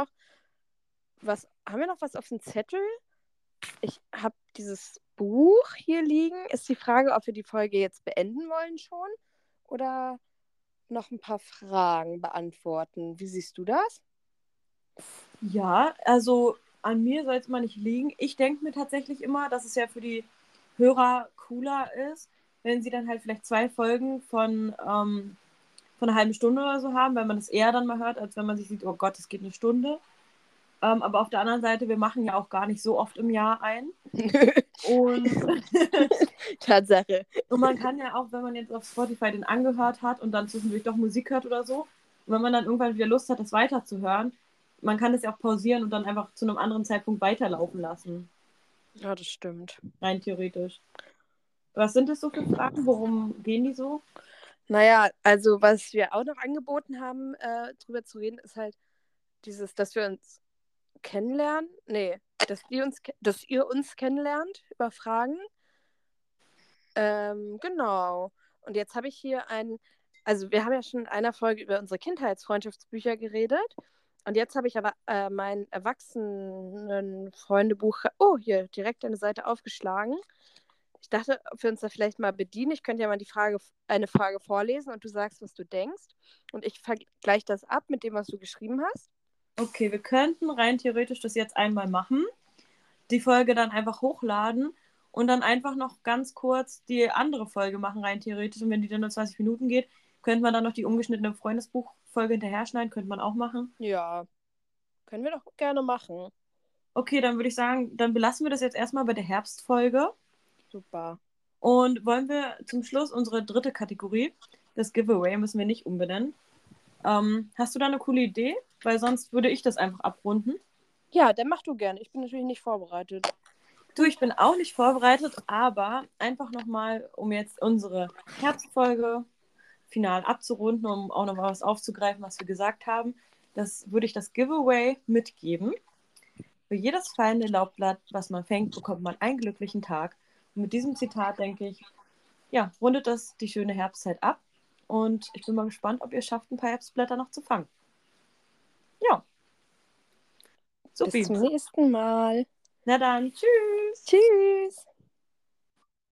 Haben wir noch was auf dem Zettel? Ich habe dieses Buch hier liegen. Ist die Frage, ob wir die Folge jetzt beenden wollen schon oder noch ein paar Fragen beantworten. Wie siehst du das? Ja, also an mir soll es mal nicht liegen. Ich denke mir tatsächlich immer, dass es ja für die Hörer cooler ist, wenn sie dann halt vielleicht 2 Folgen von einer halben Stunde oder so haben, weil man das eher dann mal hört, als wenn man sich sieht, oh Gott, es geht eine Stunde. Aber auf der anderen Seite, wir machen ja auch gar nicht so oft im Jahr ein. Und, Tatsache. und man kann ja auch, wenn man jetzt auf Spotify den angehört hat und dann zwischendurch doch Musik hört oder so, und wenn man dann irgendwann wieder Lust hat, das weiterzuhören, man kann das ja auch pausieren und dann einfach zu einem anderen Zeitpunkt weiterlaufen lassen. Ja, das stimmt. Rein theoretisch. Was sind das so für Fragen? Worum gehen die so? Naja, also was wir auch noch angeboten haben, drüber zu reden, ist halt dass wir uns kennenlernen. Nee, dass ihr uns kennenlernt über Fragen. Genau. Und jetzt habe ich hier also wir haben ja schon in einer Folge über unsere Kindheitsfreundschaftsbücher geredet. Und jetzt habe ich aber mein Erwachsenen-Freundebuch, oh, hier direkt eine Seite aufgeschlagen. Ich dachte, ob wir uns da vielleicht mal bedienen. Ich könnte ja mal eine Frage vorlesen und du sagst, was du denkst. Und ich vergleiche das ab mit dem, was du geschrieben hast. Okay, wir könnten rein theoretisch das jetzt einmal machen, die Folge dann einfach hochladen und dann einfach noch ganz kurz die andere Folge machen, rein theoretisch. Und wenn die dann nur 20 Minuten geht, könnte man dann noch die umgeschnittene Freundesbuch-Folge hinterher schneiden, könnte man auch machen. Ja, können wir doch gerne machen. Okay, dann würde ich sagen, dann belassen wir das jetzt erstmal bei der Herbstfolge. Super. Und wollen wir zum Schluss unsere dritte Kategorie, das Giveaway, müssen wir nicht umbenennen. Hast du da eine coole Idee? Weil sonst würde ich das einfach abrunden. Ja, dann mach du gerne. Ich bin natürlich nicht vorbereitet. Du, ich bin auch nicht vorbereitet, aber einfach nochmal, um jetzt unsere Herbstfolge final abzurunden, um auch nochmal was aufzugreifen, was wir gesagt haben, das würde ich das Giveaway mitgeben. Für jedes fallende Laubblatt, was man fängt, bekommt man einen glücklichen Tag. Und mit diesem Zitat denke ich, ja, rundet das die schöne Herbstzeit ab. Und ich bin mal gespannt, ob ihr schafft, ein paar Herbstblätter noch zu fangen. Ja, Bis supi. zum nächsten Mal. Na dann, tschüss. Tschüss.